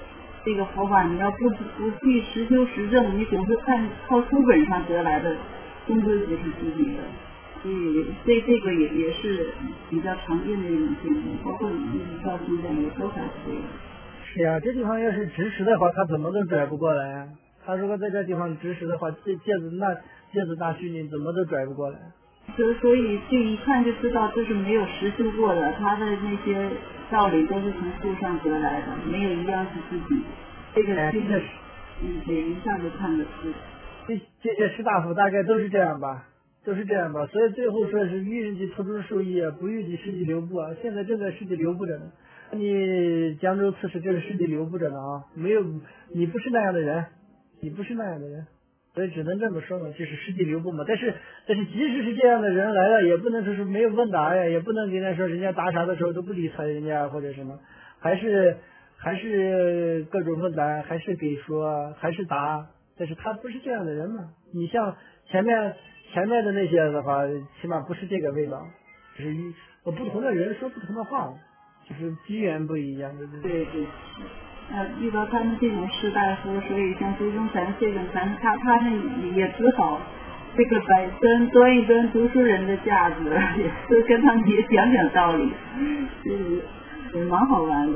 这个佛法你要不不去实修实证，你总是看靠书本上得来的，终究不是自己的。所以这这个也也是比较常见的一种现象，包括一直到现在也都还是这样。 是呀、啊，这地方要是直实的话，他怎么都拽不过来啊。他如果在这地方直实的话，这芥子那芥子大须你怎么都拽不过来。 所所以这一看就知道这是没有实修过的，他的那些道理都是从书上得来的，没有一样是自己。这个这个嗯，对，一下就看得出。 这这些士大夫大概都是这样吧，都是这样吧。所以最后说是欲人即途中受益，不欲即事迹留步啊。现在正在事迹留步着呢。你江州刺史这个事迹留步着呢啊，没有你不是那样的人，你不是那样的人。所以只能这么说嘛，就是事迹留步嘛。但是但是即使是这样的人来了，也不能说是没有问答呀，也不能跟他说人家答啥的时候都不理睬人家或者什么，还是还是各种问答，还是给说，还是答。但是他不是这样的人嘛。你像前面前面的那些的话，起码不是这个味道，就是一不同的人说不同的话，就是机缘不一样，对不对？对对。呃，遇到他们这种士大夫，所以像周中禅这种禅，他他们也只好这个摆端端一端读书人的架子，也是跟他们也讲讲道理，就是也蛮好玩的。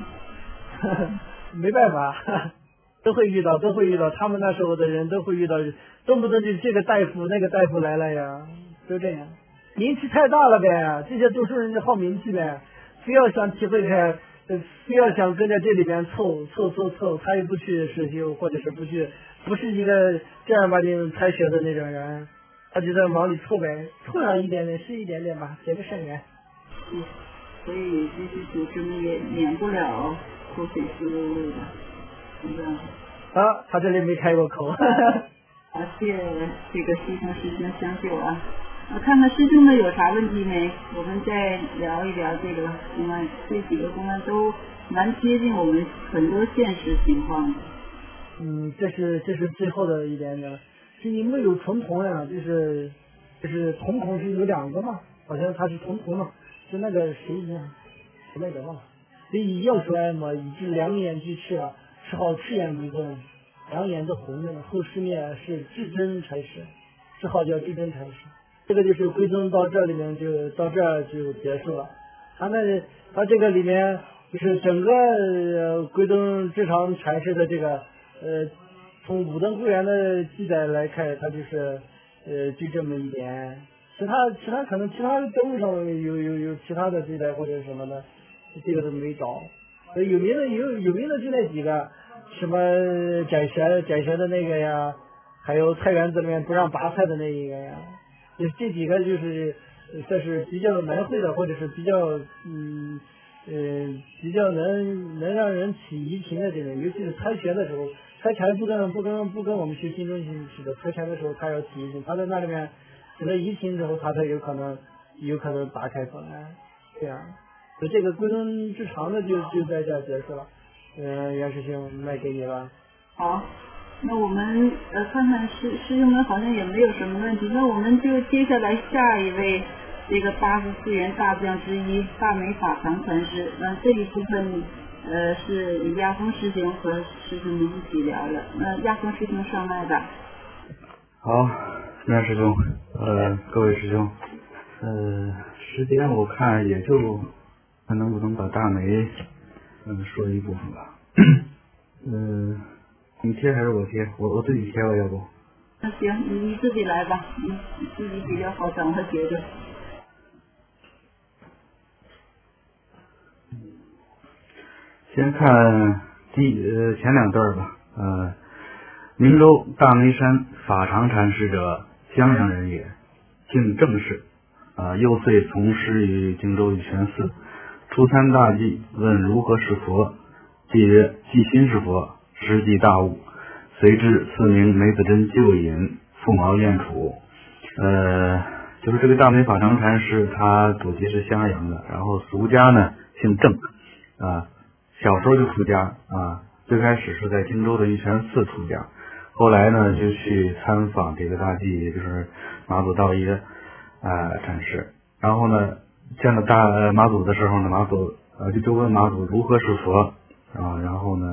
没办法，都会遇到，都会遇到，他们那时候的人都会遇到，动不动就这个大夫那个大夫来了呀，都这样，名气太大了呗，这些读书人就好名气呗，非要想体会开。非要想跟在这里边凑凑凑凑，他也不去实修，或者是不去，不是一个正儿八经才学的那种人，他就在往里凑呗，凑上一点点是一点点吧，结个善缘。 嗯，所以这些组织们也免不了口水湿漉漉的，是这样。 啊，他这里没开过口。 感谢这个西城师兄相救啊。我看看师兄们有啥问题没？我们再聊一聊这个公案，这几个公案都蛮接近我们很多现实情况的。 嗯，这是这是最后的一点点，是你没有重瞳呀，就是就是瞳孔是有两个嘛，好像他是重瞳嘛，是那个谁呀，是那个嘛，所以要出来嘛，以致两眼俱赤啊，是好赤眼归宗，两眼都红的，后十面是至真才是，是好叫至真才是。这个就是归宗到这里面就到这儿就结束了。他那他这个里面就是整个呃归宗智常禅师的这个呃，从武登公园的记载来看，他就是呃就这么一点。其他其他可能其他登录上有有有其他的记载或者什么的，这个都没找。所以有名的有有名的就那几个，什么斩蛇斩蛇的那个呀，还有菜园子里面不让拔菜的那一个呀。这几个就是这是比较难会的，或者是比较嗯呃比较能能让人起疑情的这种，尤其是参学的时候，参禅不跟不跟不跟我们学新中心似的，参禅的时候他要起疑情，他在那里面起了疑情之后，他才有可能有可能打开方案，这样，所以这个归宗之长的就就在这结束了。嗯，袁师兄卖给你了。 好。那我们呃看看师师兄们好像也没有什么问题，那我们就接下来下一位这个八十四员大将之一大美法常禅师，那这一部分呃是亚峰师兄和师兄们一起聊的，那亚峰师兄上麦吧。 好，袁师兄，呃各位师兄，呃时间我看也就看能不能把大梅嗯、呃、说一部分吧，嗯。呃你贴还是我贴？我我自己贴吧，要不？ 那行，你你自己来吧，你你自己比较好掌握节奏。 先看第呃前两段吧。呃，明州大梅山法常禅师者，襄阳人也，姓郑氏。啊、呃，幼岁从师于荆州玉泉寺，初参大忌，问如何是佛，即曰：即心是佛。时即大悟，随之四名梅子真就饮，复毛燕楚。呃，就是这个大梅法常禅师，他祖籍是襄阳的，然后俗家呢姓郑，啊，小时候就出家啊，最开始是在荆州的玉泉寺出家，后来呢就去参访这个大寂，也就是马祖道一啊禅师，然后呢见了大、呃、马祖的时候呢，马祖呃就就问马祖如何是佛啊，然后呢。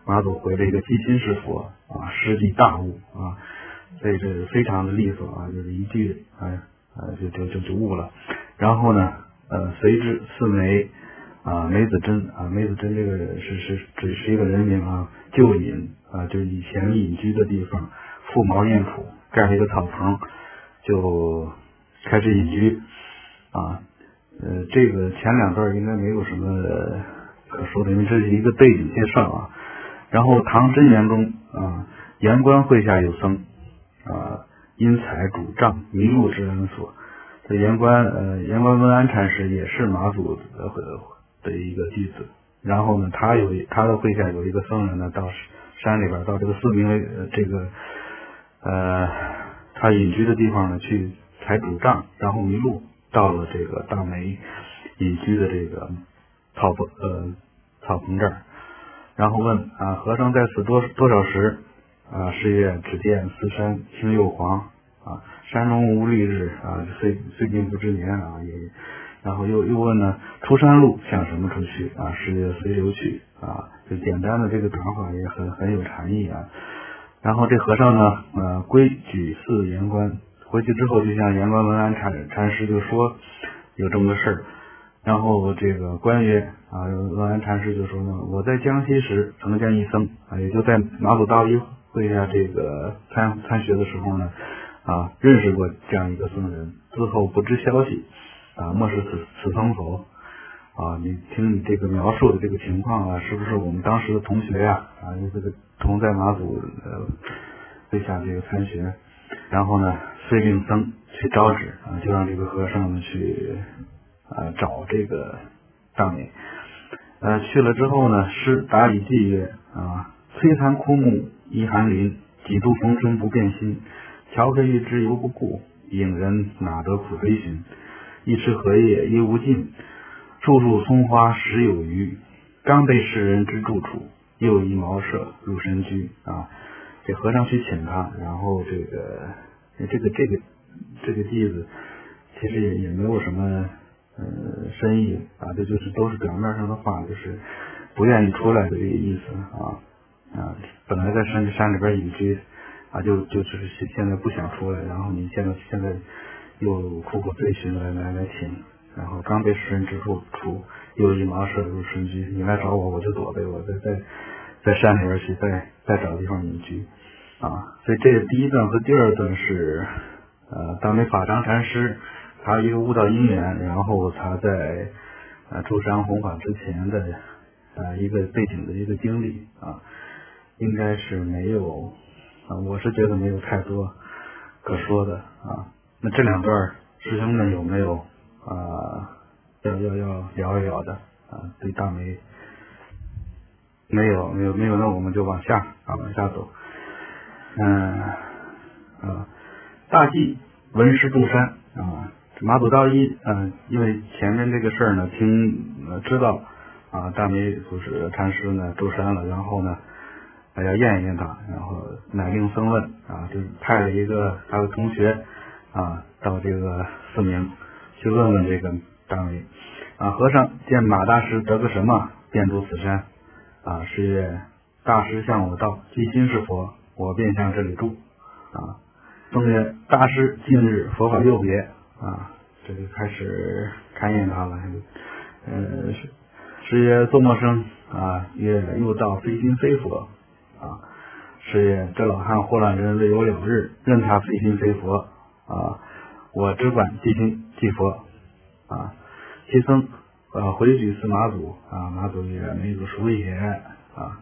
马祖回了一个即心是佛啊，实际大悟啊，所以这非常的利索啊，就是一句啊呃就就就就悟了。然后呢呃随之四枚啊梅子珍啊梅子珍这个是是只是一个人名啊，旧隐啊就是以前隐居的地方，覆茅燕圃，盖了一个草棚，就开始隐居啊。呃，这个前两段应该没有什么可说的，因为这是一个背景介绍啊。然后唐真言中啊，言官会下有僧啊，因财主丈迷路之恩所。这言官呃，言官文安禅师也是马祖的的一个弟子。然后呢，他有他的会下有一个僧人呢，到山里边，到这个四明呃这个呃他隐居的地方呢，去采主丈，然后迷路。到了这个大梅隐居的这个草棚呃草棚这儿，然后问啊和尚在此多多少时啊？是月只见四山青又黄啊，山中无丽日啊，虽虽近不知年啊也。然后又又问呢，出山路向什么处去啊？是月随流去啊，就简单的这个答法也很很有禅意啊。然后这和尚呢呃规矩寺言官。回去之后就向言官文安禅禅师就说有这么个事儿，然后这个官曰啊文安禅师就说呢，我在江西时曾见一僧啊，也就在马祖道一会下这个参参学的时候呢啊认识过这样一个僧人，之后不知消息啊，莫是此此僧否啊？你听你这个描述的这个情况啊，是不是我们当时的同学呀？啊，这个同在马祖呃会下这个参学。然后呢，遂令僧去招旨啊，就让这个和尚呢去啊找这个大美。呃，去了之后呢，师答以偈曰啊，摧残枯木依寒林，几度逢春不变心。乔着玉枝犹不顾，引人哪得苦追寻。一池荷叶亦无尽，处处松花时有余。刚被世人之住处，又依茅舍入深居啊。这和尚去请他，然后这个这个这个这个弟子其实也也没有什么呃深意啊，这就是都是表面上的话，就是不愿意出来的这个意思啊啊，本来在山山里边隐居啊，就就只是现在不想出来，然后你现在现在又苦苦追寻来来来请，然后刚被世人之处处，又依茅舍入深居，你来找我我就躲呗，我在在。在山里边去再再找地方隐居啊，所以这第一段和第二段是呃大梅法常禅师他一个悟道因缘，然后他在呃出山弘法之前的呃一个背景的一个经历啊，应该是没有啊，我是觉得没有太多可说的啊。那这两段师兄们有没有啊要要要聊一聊的啊？对大梅。没有没有没有，那我们就往下啊往下走。嗯啊，大忌闻师住山啊，马祖道一嗯、呃，因为前面这个事儿呢，听呃知道啊，大梅祖师禅师呢住山了，然后呢还要验一验他，然后乃令僧问啊，就派了一个他的同学啊到这个寺明去问问这个大梅啊，和尚见马大师得个什么，便住此山。啊，是曰大师向我道，即心是佛，我便向这里住。啊，僧曰大师近日佛法又别啊，这就开始勘验他了。呃，是是曰作陌生啊，曰又道非心非佛啊，是曰这老汉祸乱人未有了日，任他非心非佛啊，我只管即心即佛啊，其僧。呃，回举司马祖啊，马祖也没有熟也啊。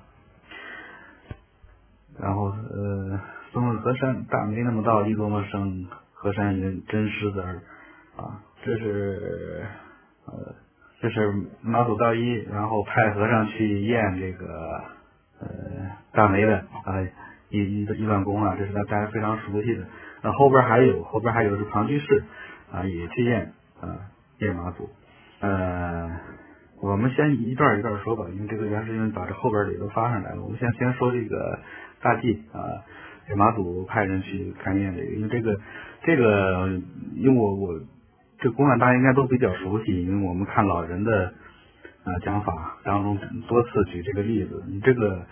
然后呃，僧问河山大梅那么道，一多么生？河山云真狮子儿啊，这是呃，这是马祖道一，然后派和尚去验这个呃大梅的啊一一一段功啊，这是大家非常熟悉的。那后边还有，后边还有是庞居士啊，也去验啊验马祖。呃，我们先一段一段说吧，因为这个袁世英把这后边里都发上来了。我们先先说这个大忌啊，这马祖派人去勘验这个，因为这个这个，因为我我这公案大家应该都比较熟悉，因为我们看老人的啊讲法当中多次举这个例子。你这个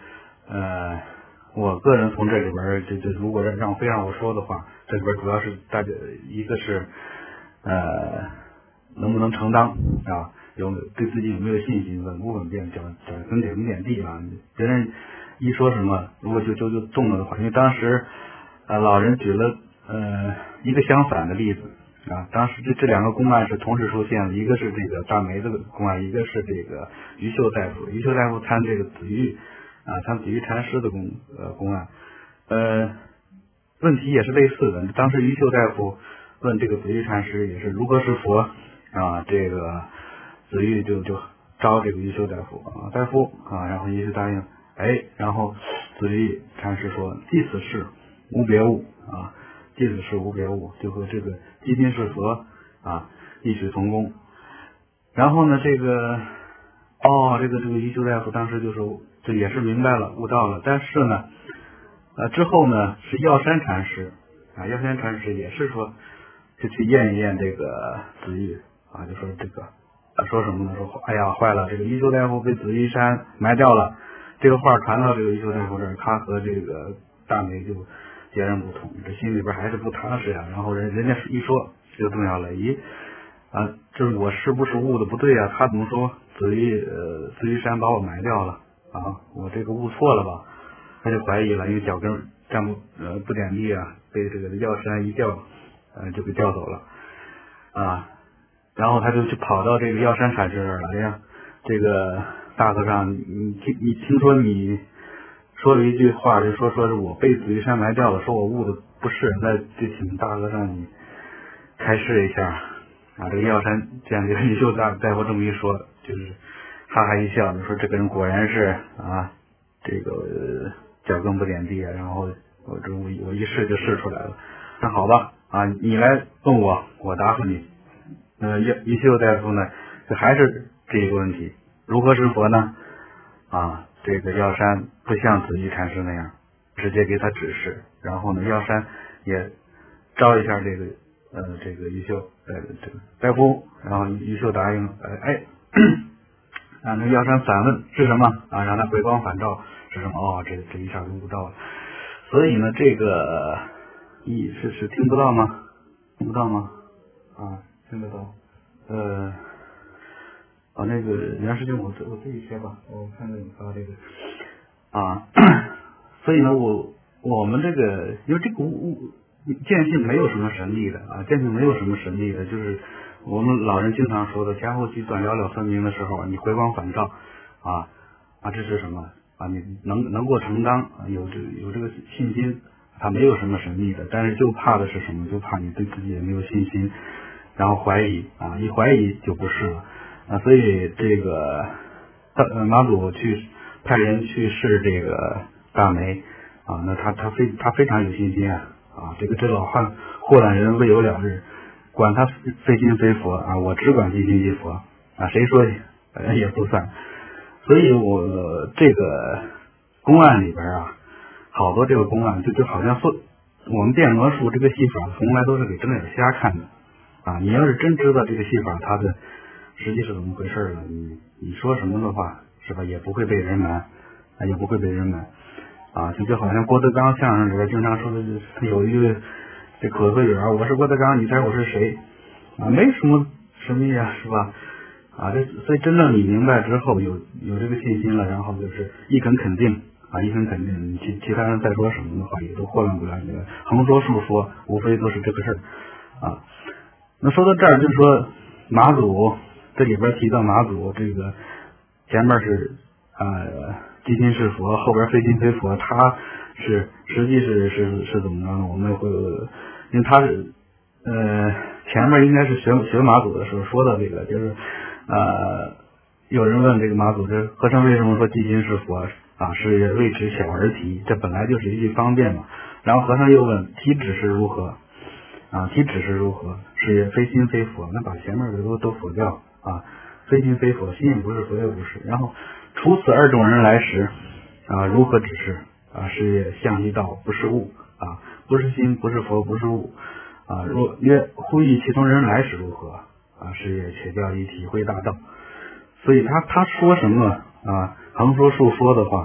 呃，我个人从这里边就就如果让非让我说的话，这里边主要是大家一个是呃能不能承担啊，有对自己有没有信心，稳不稳定，脚脚跟点不点地啊，别人一说什么，如果就就就中了的话，因为当时呃老人举了呃一个相反的例子。啊，当时这这两个公案是同时出现的，一个是这个大梅的公案，一个是这个余秀大夫。余秀大夫参这个子玉啊，参子玉禅师的公呃公案，呃，问题也是类似的。当时余秀大夫问这个子玉禅师也是如何是佛啊，这个子玉就就招这个余秀大夫啊，大夫啊，然后余秀答应，哎，然后子玉禅师说：“即此事，无别物啊。”即此事无别物，就和这个即今是佛啊异曲同工。然后呢，这个哦，这个这个余秀大夫当时就说，这也是明白了，悟到了。但是呢，呃，之后呢是药山禅师啊，药山禅师也是说，就去验一验这个子玉啊，就说这个啊说什么呢？说哎呀坏了，这个余秀大夫被紫玉山埋掉了。这个话传到这个余秀大夫这儿，他和这个大梅就截然不同，这心里边还是不踏实呀、啊。然后人人家一说就动摇了，咦啊，这我是不是悟的不对啊？他怎么说紫玉呃紫玉山把我埋掉了啊？我这个悟错了吧？他就怀疑了，因为脚跟站不呃不点地啊，被这个药山一掉，呃就给调走了啊。然后他就去跑到这个药山禅师这儿了，哎呀，这个大和尚，你听你听说你说了一句话，就说说是我被紫玉山埋掉了，说我悟的不是，那就请大和尚你开示一下啊。这个药山见这个余秀大大夫这么一说，就是哈哈一笑，就说这个人果然是啊，这个、呃、脚跟不点地啊。然后我这我一试就试出来了。那好吧啊，你来问我，我答复你。呃，余余秀大夫呢，就还是这一个问题，如何是佛呢？啊，这个药山不像紫玉禅师那样直接给他指示，然后呢，药山也招一下这个呃这个余秀呃这个大夫，然后余秀答应，呃哎，啊那药山反问是什么啊？让他回光返照是什么？哦，这这一下就悟到了。所以呢，这个一是是听不到吗？听不到吗？啊，听得到。呃。啊，那个袁师兄，我我自己切吧，我看着你发这个啊，所以呢，我我们这个因为这个悟见性没有什么神秘的啊，见性没有什么神秘的，就是我们老人经常说的前后期断了了分明的时候，你回光返照啊啊，这是什么啊？你能能够承担，有这有这个信心，它没有什么神秘的，但是就怕的是什么？就怕你对自己也没有信心，然后怀疑啊，一怀疑就不是了。啊，所以这个呃马祖去派人去试这个大梅啊，那他他非他非常有信心啊啊，这个这老汉祸懒人未有了日，管他非心非佛啊，我只管即心即佛啊，谁说呃也不算。所以我、呃、这个公案里边啊，好多这个公案就就好像说我们变魔术这个戏法从来都是给睁眼瞎看的啊，你要是真知道这个戏法它的实际是怎么回事了？你你说什么的话，是吧？也不会被人瞒，啊，也不会被人瞒，啊，就就好像郭德纲相声里边经常说的，有一句这口头语啊，我是郭德纲，你猜我是谁？啊，没什么神秘啊，是吧？啊，这所以真正你明白之后，有有这个信心了，然后就是一肯肯定啊，一肯肯定，你其其他人再说什么的话，也都祸乱不了你了。横说竖说，无非都是这个事儿啊。那说到这儿，就是说马祖。这里边提到马祖，这个前面是呃即心是佛，后边非心非佛，他是实际是是是怎么着呢？我们会因为他是呃前面应该是学学马祖的时候说到这个，就是呃有人问这个马祖，这和尚为什么说即心是佛啊？是为指小儿提，这本来就是一句方便嘛。然后和尚又问提指是如何啊？提指是如何？是也非心非佛，那把前面的都都否掉。啊，非心非佛，心也不是，佛也不是。然后除此二种人来时，啊，如何指示？啊，是也相即道，不是物啊，不是心，不是佛，不是物啊。若曰呼吁其中人来时如何？啊，是也且教以体会大道。所以他他说什么啊？横说竖说的话，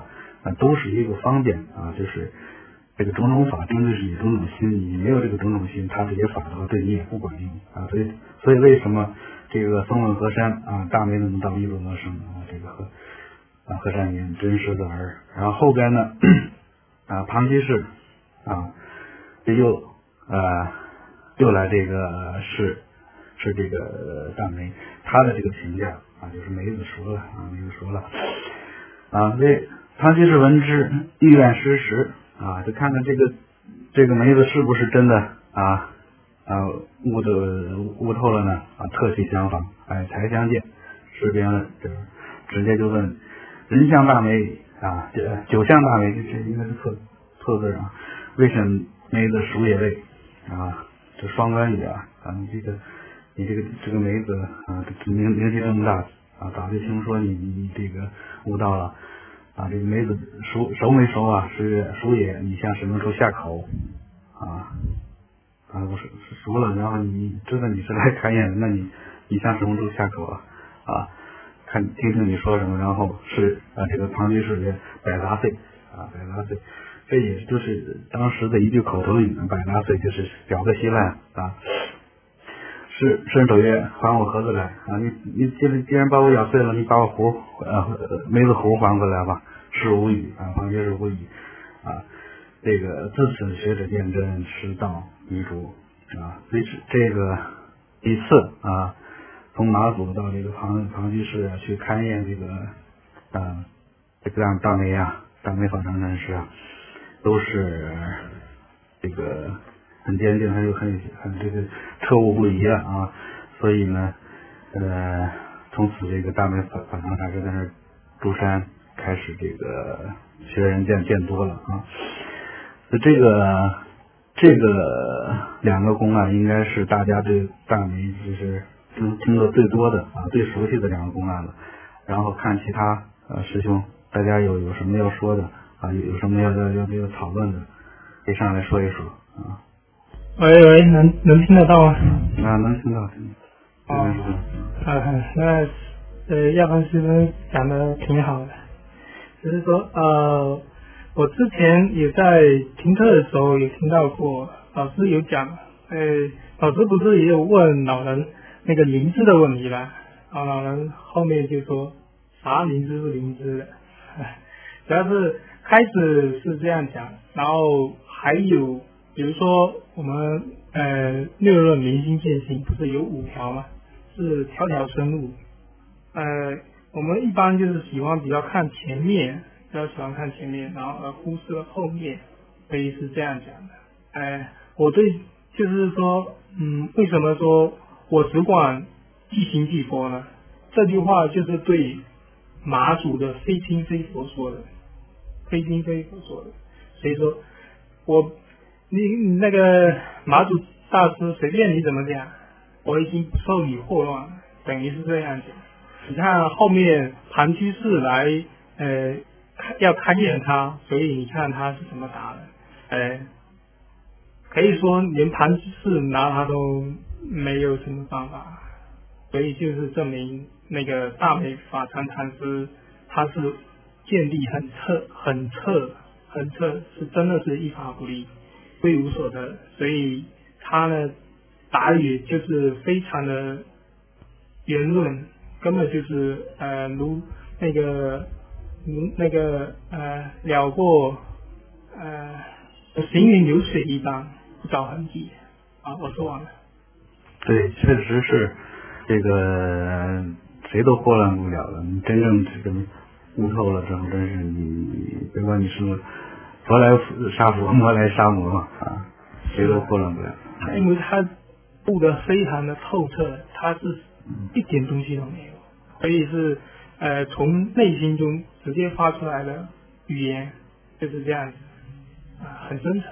啊，都是一个方便啊，就是这个种种法针对是你种种心，你没有这个种种心，他这些法的话对你也不管用啊。所以所以为什么这个松问河山啊，大梅能到一路得生啊，这个和啊和善言真实的儿，然后后边呢啊庞居士啊，这又呃又来这个是是这个大梅，他的这个评价啊，就是梅子熟了啊，梅子熟了啊，这庞居士闻之，意愿施食啊，就看看这个这个梅子是不是真的啊啊悟的悟透了呢啊，特去相访，哎，才相见，识别了，就直接就问人相大梅啊，酒相大梅，这应该是错错字啊，为什么梅子熟也味啊？这双关语啊，啊，你这个你这个这个梅子啊，名名气这么大啊，早就听说你你这个悟到了啊，这个梅子熟熟没熟啊？是熟也，你向什么时候下口啊？啊，我熟熟了，然后你知道你是来看验的，那你你向什么时候下口啊？啊，看听听你说什么，然后是啊，这个庞居士也百杂碎啊，百杂碎。这也就是当时的一句口头语，百杂碎就是表个稀烂啊。是伸手曰：“还我盒子来啊！你你既然既然把我咬碎了，你把我核呃梅子核还回来吧。”是无语啊，庞居士无语啊。这个自此学者见真，师道遗嘱啊。这是这个一次啊，从马祖到这个庞庞居士啊去勘验这个啊这个让大梅啊大梅法常禅师啊。都是这个很坚定，还有很很这个彻悟不疑啊，所以呢，呃，从此这个大梅法法常禅师在那住山，开始这个学人见见多了啊。这个这个两个公案应该是大家对大梅就是听听得最多的啊，最熟悉的两个公案了。然后看其他呃师兄，大家有有什么要说的？啊，有什么要要要要讨论的，可以上来说一说啊。 喂喂，能能听得到吗？ 啊，能听到，听到。 哦，啊，那呃，亚芳师兄讲的挺好的，就是说呃，我之前也在听课的时候有听到过，老师有讲，呃，老师不是也有问老人那个灵芝的问题吧？啊，老人后面就说啥灵芝是灵芝的，主要是。开始是这样讲，然后还有比如说我们呃六论明心见性不是有五条吗？是条条深入。呃，我们一般就是喜欢比较看前面，比较喜欢看前面，然后而忽视了后面，所以是这样讲的。呃，我对就是说，嗯，为什么说我只管即行即佛呢？这句话就是对马祖的非亲非佛说的。非亲非佛说的，所以说，我你你那个马祖大师随便你怎么讲，我已经不受你惑乱，等于是这样讲。你看后面庞居士来呃要勘验他，所以你看他是怎么答的，呃，可以说连庞居士拿他都没有什么办法，所以就是证明那个大梅法常禅师他是。见地很彻，很彻，很彻，是真的是一法不立，归无所得。所以他呢，答语就是非常的圆润，根本就是呃如那个如那个呃了过呃行云流水一般，不着痕迹。啊，我说完了。 对，确实是这个谁都祸乱不了了。你真正这个。悟透了之后，真是你，别管你是佛来杀佛，魔来杀魔嘛啊，谁都破乱不了。 因为他悟得非常的透彻，他是一点东西都没有，所以是呃从内心中直接发出来的语言就是这样子啊，很真诚。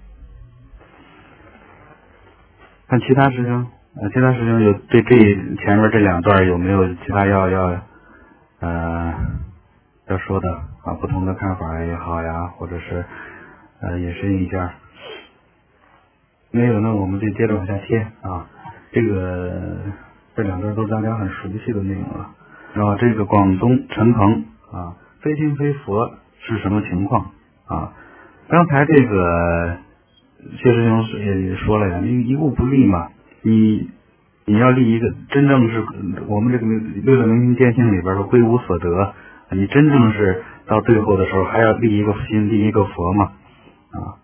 看其他师兄，呃，其他师兄有对这前面这两段有没有其他要要呃？要说的啊，不同的看法也好呀，或者是呃也是一下，没有呢，我们就接着往下切啊。这个这两段都是大家很熟悉的内容了。然后这个广东陈鹏啊，非亲非佛是什么情况啊？刚才这个谢师兄也说了呀，一一物不立嘛，你你要立一个真正是我们这个六字明心见性里边的归无所得，你真正是到最后的时候还要立一个心，立一个佛嘛啊。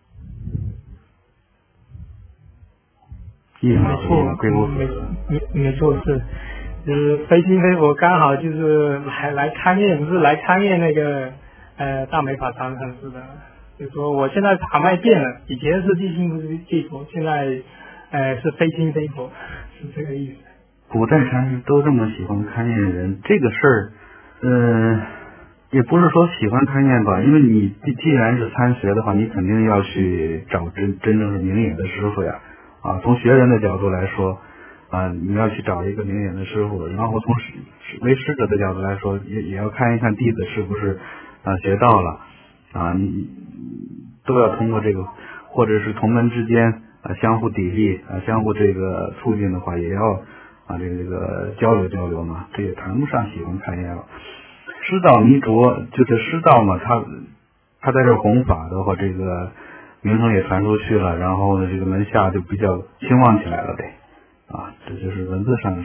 没错， 归无没没没错是，就是非心非佛，刚好就是来来勘验，不是来勘验那个呃大美法常禅师的，就说我现在法脉变了，以前是即心不是即佛，现在呃是非心非佛，是这个意思。 古代禅师都这么喜欢勘验人，这个事儿，呃，也不是说喜欢勘验吧，因为你既然是参学的话，你肯定要去找真真正是明眼的师傅呀。啊，从学人的角度来说，啊，你要去找一个明眼的师傅，然后从为师者的角度来说，也也要看一看弟子是不是啊学到了，啊，你都要通过这个，或者是同门之间啊相互砥砺啊，相互这个促进的话，也要啊这个这个交流交流嘛，这也谈不上喜欢勘验了。师道弥着就是师道嘛，他他在这弘法的话，这个名声也传出去了，然后呢，这个门下就比较兴旺起来了呗，啊，这就是文字上的事。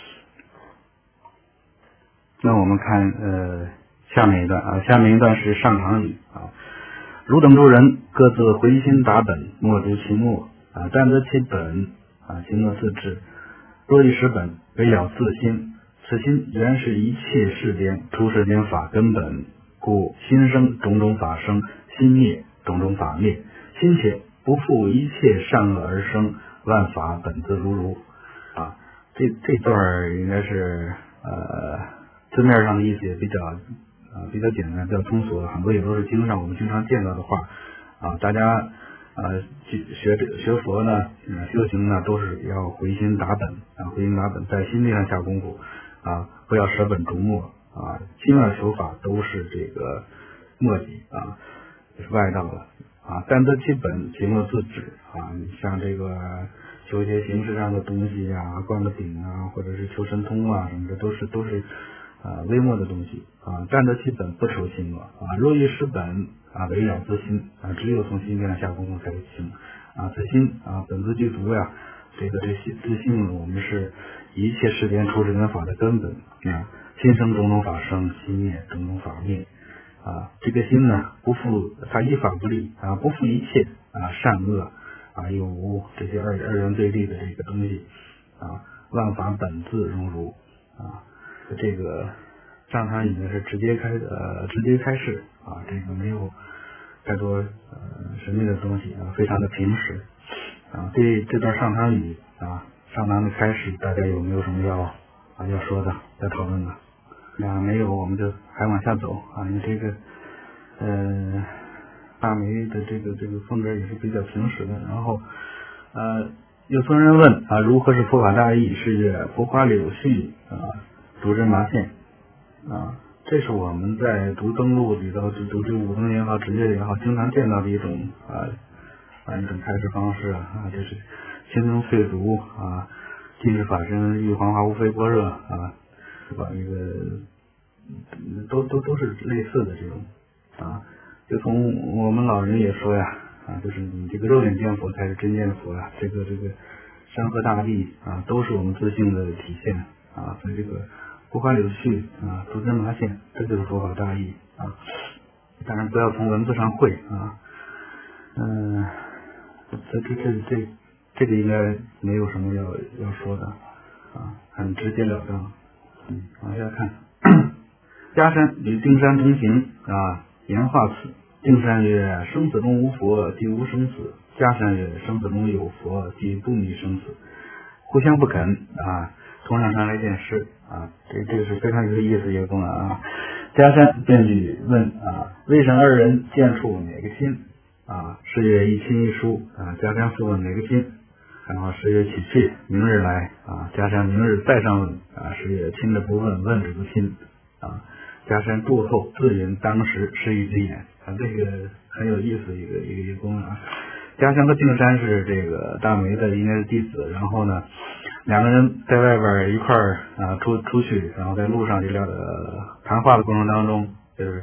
那我们看呃下面一段啊，下面一段是上堂语啊，汝等诸人各自回心达本，莫逐其末啊，但得其本啊，行恶自治。若以实本，唯了自心，此心原是一切世间诸世间法根本，故心生种种法生，心灭种种法灭。心且不负一切善恶而生，万法本自如如啊。这这段应该是呃字面上的意思也比较啊比较简单，比较通俗，很多也都是经上我们经常见到的话啊。大家呃学学佛呢，呃、修行呢，都是要回心达本啊，回心达本，在心地上下功夫啊，不要舍本逐末啊。心外求法都是这个末级啊，是外道了。啊，但得其本，行恶自止啊！你像这个求一些形式上的东西啊，灌个顶啊，或者是求神通啊什么的，都是都是啊微末的东西啊。但得其本，不求心恶啊。若欲失本啊，唯了自心啊，只有从心地上下功夫才行啊。自心啊，本自具足呀。这个这自性，我们是一切世间出世间法的根本啊。心生种种法生，心灭种种法灭。啊，这个心呢，不负它依法不立啊，不负一切啊善恶啊有无这些二二元对立的这个东西啊，万法本自如如啊。这个上堂语呢是直接开呃直接开示啊，这个没有太多呃神秘的东西啊，非常的平实啊。对这段上堂语啊，上堂的开始，大家有没有什么要啊要说的要讨论的？那没有，我们就还往下走啊。你这个呃大梅的这个这个风格也是比较平实的。然后呃有僧人问啊，如何是佛法大义？是曰：佛花柳絮啊，竹针麻线啊。这是我们在读登录里头，读这五灯也好，直接也好，经常见到的一种啊啊一种开示方式啊，就是清风翠竹啊，尽是法身，玉皇华无非般若啊。把这个都都都是类似的这种啊，就从我们老人也说呀啊，就是你这个肉眼见佛才是真见佛呀，这个这个山河大地啊，都是我们自性的体现啊，所以这个佛花柳絮啊，竹针麻线，这就是佛法大义啊。当然不要从文字上会啊，嗯、呃，这这这这这个应该没有什么要要说的啊，很直截了当。嗯，往下看，迦山与定山同行啊，言化此。定山曰：生死中无佛，即无生死；迦山曰：生死中有佛，即不迷生死。互相不肯啊，同上山来见师啊，这这个是非常有意思一个公案啊。迦山便举问啊，为什二人见处哪个心啊？师曰：一亲一疏啊。迦山复问哪个心？然后师曰：起去，明日来啊。迦山明日再上问啊，师曰：亲着不问，问着不亲啊。迦山住后自云当时师语之言啊，这个很有意思一个一个一个公案啊。迦山和定山是这个大梅的应该是弟子，然后呢，两个人在外边一块儿啊出出去，然后在路上就聊呃谈话的过程当中，就是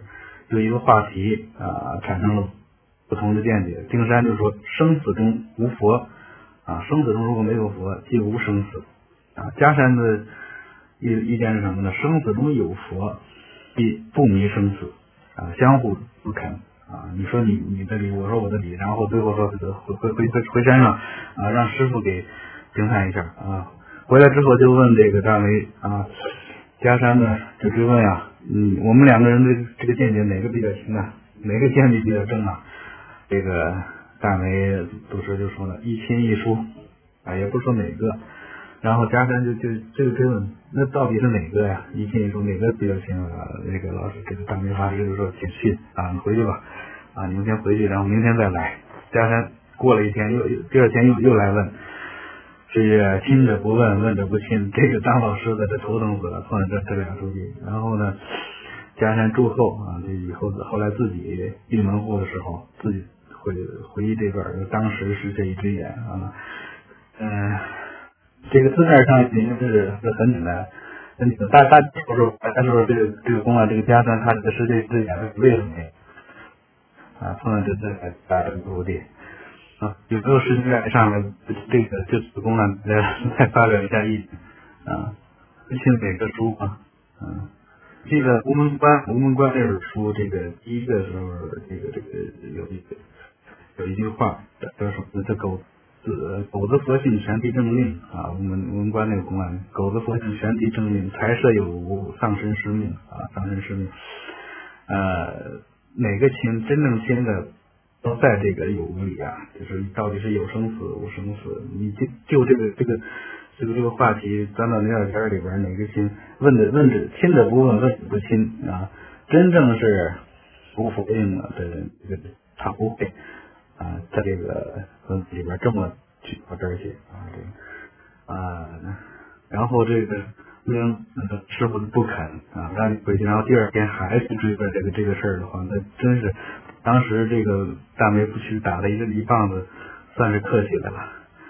对一个话题啊产生了不同的见解。丁山就说生死中无佛啊，生死中如果没有佛，即无生死啊。嘉山的意意见是什么呢？生死中有佛，必不迷生死啊，相互不肯啊。你说你你的理，我说我的理，然后最后说回回回回回山上啊，让师傅给评判一下啊。回来之后就问这个大为啊，嘉山呢就追问啊，嗯，我们两个人的这个见解哪个比较轻啊？哪个见解比较正啊？这个大为祖师就说了一亲一疏啊，也不说哪个。然后嘉山就就就追问，那到底是哪个呀？一亲一疏哪个比较轻啊？那个老师这个大为法师就说请信啊，你回去吧啊，你们先回去，然后明天再来。嘉山过了一天又第二天又又来问。是亲者不问，问者不亲。这个当老师的这头疼死了，碰了这这俩书记。然后呢，嘉山祝后啊，这以后后来自己闭门户的时候，自己回回忆这段，当时是这一只眼啊，嗯、呃，这个字面上已经是是很简单，很简单。大大说说，大说说这个这个公案，这个嘉山他这个是这只眼是为什么呀？啊，碰了这这俩大的徒弟。啊，有没有时间在上面这个这次公案再再发表一下意见啊？信哪个书啊？嗯，这个无门关无门关这本书，这个第一个时候，这个这个有一个有一句话叫什么？这狗子狗子佛性全体正令啊，无门无门关那个公案，狗子佛性全体正令，财色有无，丧身失命啊，丧身失命。呃，哪个亲真正亲的？都在这个有无里啊，就是到底是有生死无生死，你就就这个这个这个这个话题钻到那点里边，哪个亲问的问的亲的不问，问的不亲啊，真正是不否定的这个他不会啊，在这个文字里边这么去到这儿去啊，这个啊，然后这个令师傅不肯啊，让你回去，然后第二天还去追问这个这个事儿的话，那真是。当时这个大梅不屈打了一个一棒子，算是客气的了。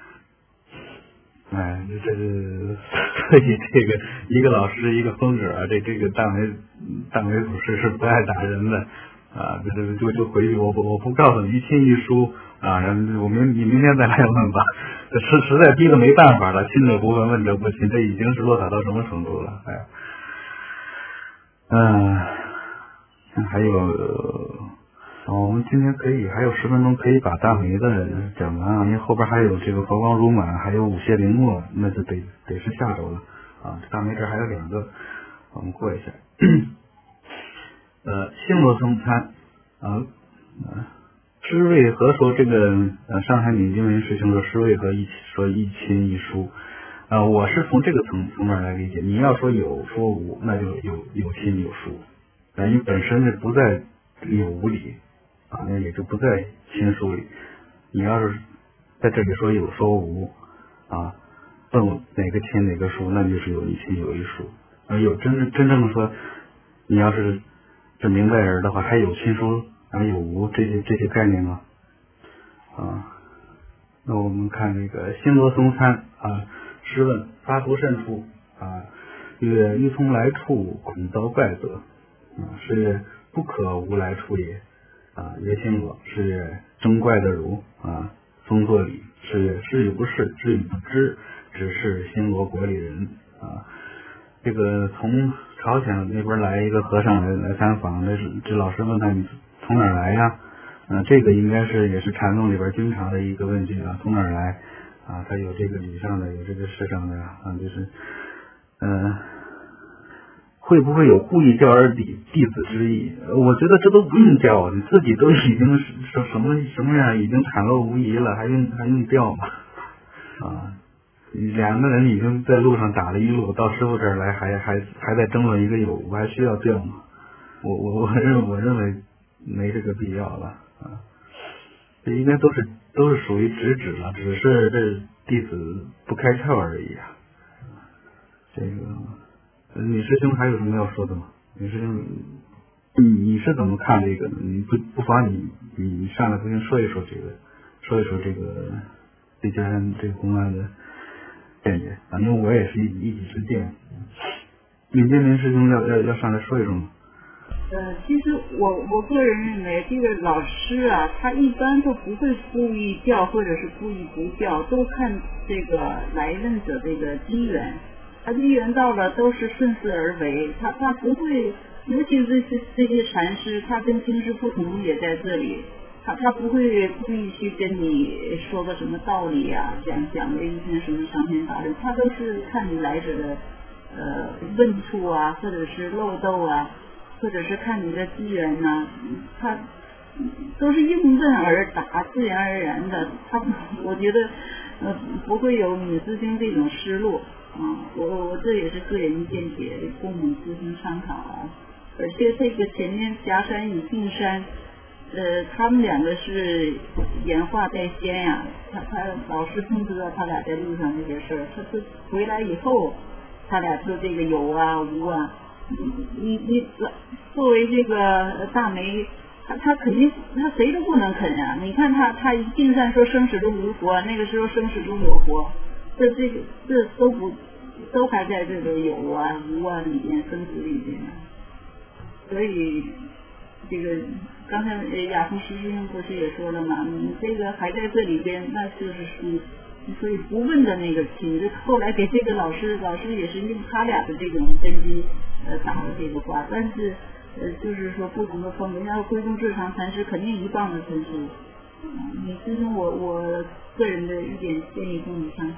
哎，这是所以这个一个老师一个风格啊，这这个大梅大梅祖师是不爱打人的啊，就就就回去我不我不告诉你一亲一疏啊，然后我明你明天再来问吧，实实在逼得没办法了，亲者不问，问者不亲，这已经是落差到什么程度了？哎，嗯、呃，还有。哦，我们今天可以还有十分钟可以把大梅的讲完啊，因为后边还有这个佛光如满，还有五谢灵墨，那就得得是下周了啊。大梅这还有两个，我们过一下。呃，星罗僧参啊，师为何说这个呃上海闽经文师兄说师为何一说一亲一疏啊、呃？我是从这个层层面来理解，你要说有说无，那就有有亲有疏，啊，因为本身是不在有无里。啊，那也就不在亲疏里。你要是在这里说有说无啊，问哪个亲哪个疏，那就是有一亲有一疏。啊，有真正真正说，你要是是明白人的话，还有亲疏啊有无这些这些概念吗？啊，那我们看这个星罗僧参啊，试问发图甚处啊？曰欲从来处，恐遭怪则啊，是不可无来处也。啊，曰星罗是争怪的如啊，风作礼是是与不是，知与不知，只是星罗国里人啊。这个从朝鲜那边来一个和尚来来参访，这是这老师问他你从哪儿来呀？啊，这个应该是也是禅宗里边经常的一个问句啊，从哪儿来啊？他有这个礼上的，有这个事上的啊，就是嗯。呃会不会有故意教而弟弟子之意？我觉得这都不用教，你自己都已经是什么什么样，已经袒露无遗了，还用还用教吗？啊，两个人已经在路上打了一路，到师傅这儿来还还还在争论一个有无，还需要教吗？我我我认我认为没这个必要了啊，这应该都是都是属于直指了，只是这弟子不开窍而已啊。这个。女师兄还有什么要说的吗？女师兄，你你是怎么看这个的？你不不妨你你你上来不先说一说这个，说一说这个这家这个公案的见解啊，因为我也是一一己之见。李建林师兄要要要上来说一说吗？ 呃，其实我我个人认为，这个老师啊，他一般都不会故意叫或者是故意不叫，都看这个来问者这个机缘。他机缘到了，都是顺势而为，他他不会，尤其是这这些禅师，他跟平时不同也在这里，他他不会故意去跟你说个什么道理啊，讲讲个一些什么长篇大论，他都是看你来者的呃问处啊，或者是漏斗啊。或者是看你的机缘呐、啊，他都是应问而答，自然而然的。他我觉得呃不会有你师兄这种失落啊。我我这也是个人见解，供你师兄参考啊。而且这个前面霞山与径山，呃，他们两个是演化在先呀、啊。他他老师通知了他俩在路上这些事儿，他是回来以后，他俩就这个有啊无啊。你你作为这个大梅，他他肯定他谁都不能肯啊！你看他他一定善说生死中无佛，那个时候生死中有佛，这这个这都不都还在这个有啊无啊里面生死里面呢。所以这个刚才雅峰师兄不是也说了嘛，你这个还在这里边，那就是属所以不问的那个亲，就后来给这个老师，老师也是用他俩的这种根基呃打了这个卦，但是呃就是说不同的风格，像归宗智常禅师肯定一棒子分数，嗯，你师兄我我个人的一点建议供你参考。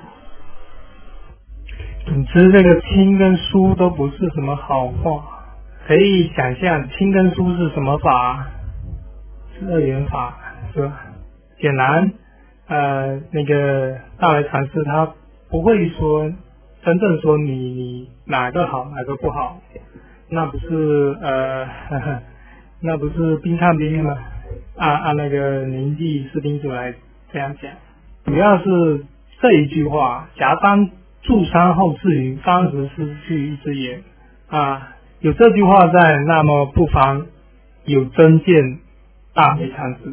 总之这个亲跟疏都不是什么好话，可以想象亲跟疏是什么法？是二元法是吧？显然呃，那个大来禅师他不会说真正说你你哪个好哪个不好，那不是呃呵呵那不是兵看兵吗？按按那个年纪士兵组来这样讲，主要是这一句话：夹山住山后至云，当时失去一只眼啊。有这句话在，那么不妨有真见大梅禅师。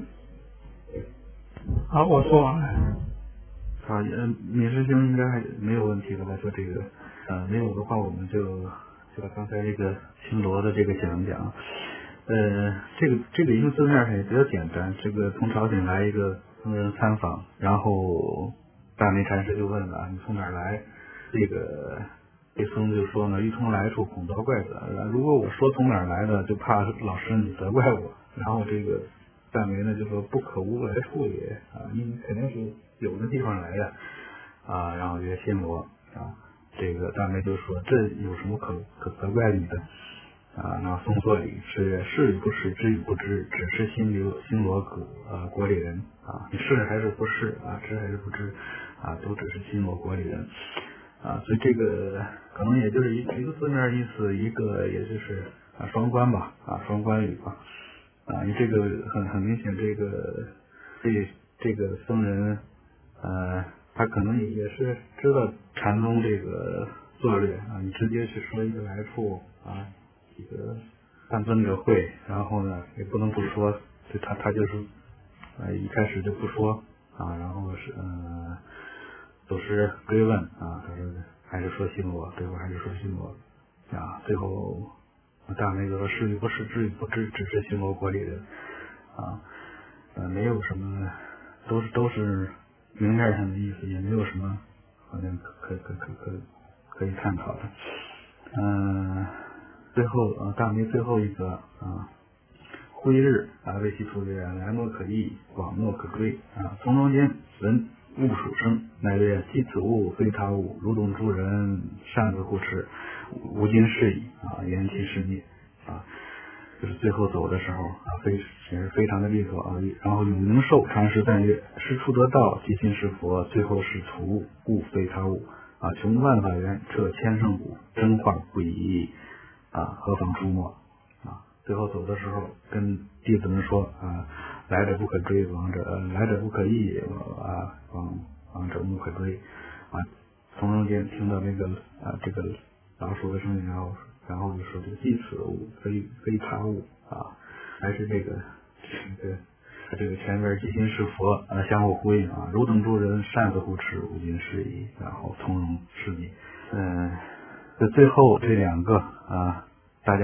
好，我说完了。 好，呃，闵师兄应该还没有问题了吧？说这个，呃，没有的话，我们就就把刚才这个青罗的这个讲一讲。呃，这个这个一个字面上也比较简单。这个从朝鲜来一个僧人参访，然后大梅禅师就问了：“你从哪儿来？”这个这僧就说呢：“欲从来处，恐遭怪者。如果我说从哪儿来的，就怕老师你责怪我。”然后这个大梅呢就说：“不可无来处也啊，你肯定是有的地方来的啊。”然后曰新罗啊，这个大梅就说：“这有什么可可责怪你的？”啊，那宋作礼是是与不是，知与不知，只是新罗新罗国呃国里人啊，你是还是不是啊，知还是不知啊，都只是新罗国里人啊，所以这个可能也就是一一个字面意思，一个也就是啊双关吧啊双关语吧啊，你这个很很明显，这个这这个僧人呃他可能也是知道禅宗这个策略啊，你直接去说一个来处啊。这个三分者会，然后呢也不能不说，就他他就是呃一开始就不说啊，然后是呃祖师追问啊，他说还是说新罗，最后还是说新罗啊，最后大梅就说是与不是，知与不知，只是新罗国里人啊，呃没有什么，都是都是明面上的意思，也没有什么好像可可可可可以探讨的，嗯、呃。最后啊，大梅最后一个啊，辉日啊，为其图曰：来莫可易，往莫可追啊。从中间闻物属生，乃曰：昔此物，非他物，如动诸人，擅自护持，无今是矣啊，言其是灭啊。就是最后走的时候啊，非也是非常的利索啊。然后永明寿禅师赞曰：是处得道，即心是佛，最后是图物，物非他物啊。穷万法源，彻千圣古，真化不疑。啊，何妨出没啊！最后走的时候，跟弟子们说啊，来者不可追，往者、呃、来者不可易啊，往往者不可追啊。从中间听到那个啊这个老鼠的声音，然后然后就说这个即此物，非非他物啊，还是这个这个这个前面即心是佛啊，相互呼应啊，如等诸人，擅自护持，无尽是矣，然后从容是矣，嗯。这最后这两个啊，大家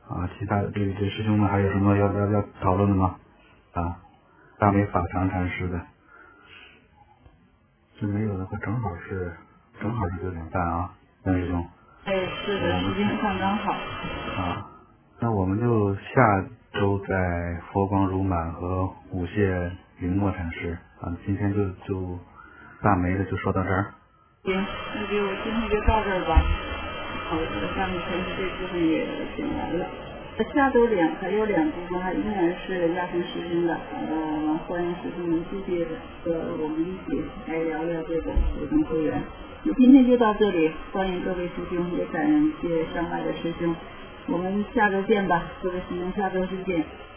啊，其他这这师兄们还有什么要要要讨论的吗？啊，大美法常禅师的，这没有的话，正好是正好是九点半啊，杨师兄。 哎，是的，时间上刚好。 啊，那我们就下周在佛光如满和五谢云墨禅师啊，今天就就大梅的就说到这儿。 行，那就今天就到这儿吧。好，下面全是这部分也讲完了。下周两还有两部分，还依然是亚恒师兄的，呃，欢迎师兄们继续和我们一起来聊聊这个普通会员。那今天就到这里，欢迎各位师兄，也感谢上来的师兄，我们下周见吧，各位师兄，下周再见。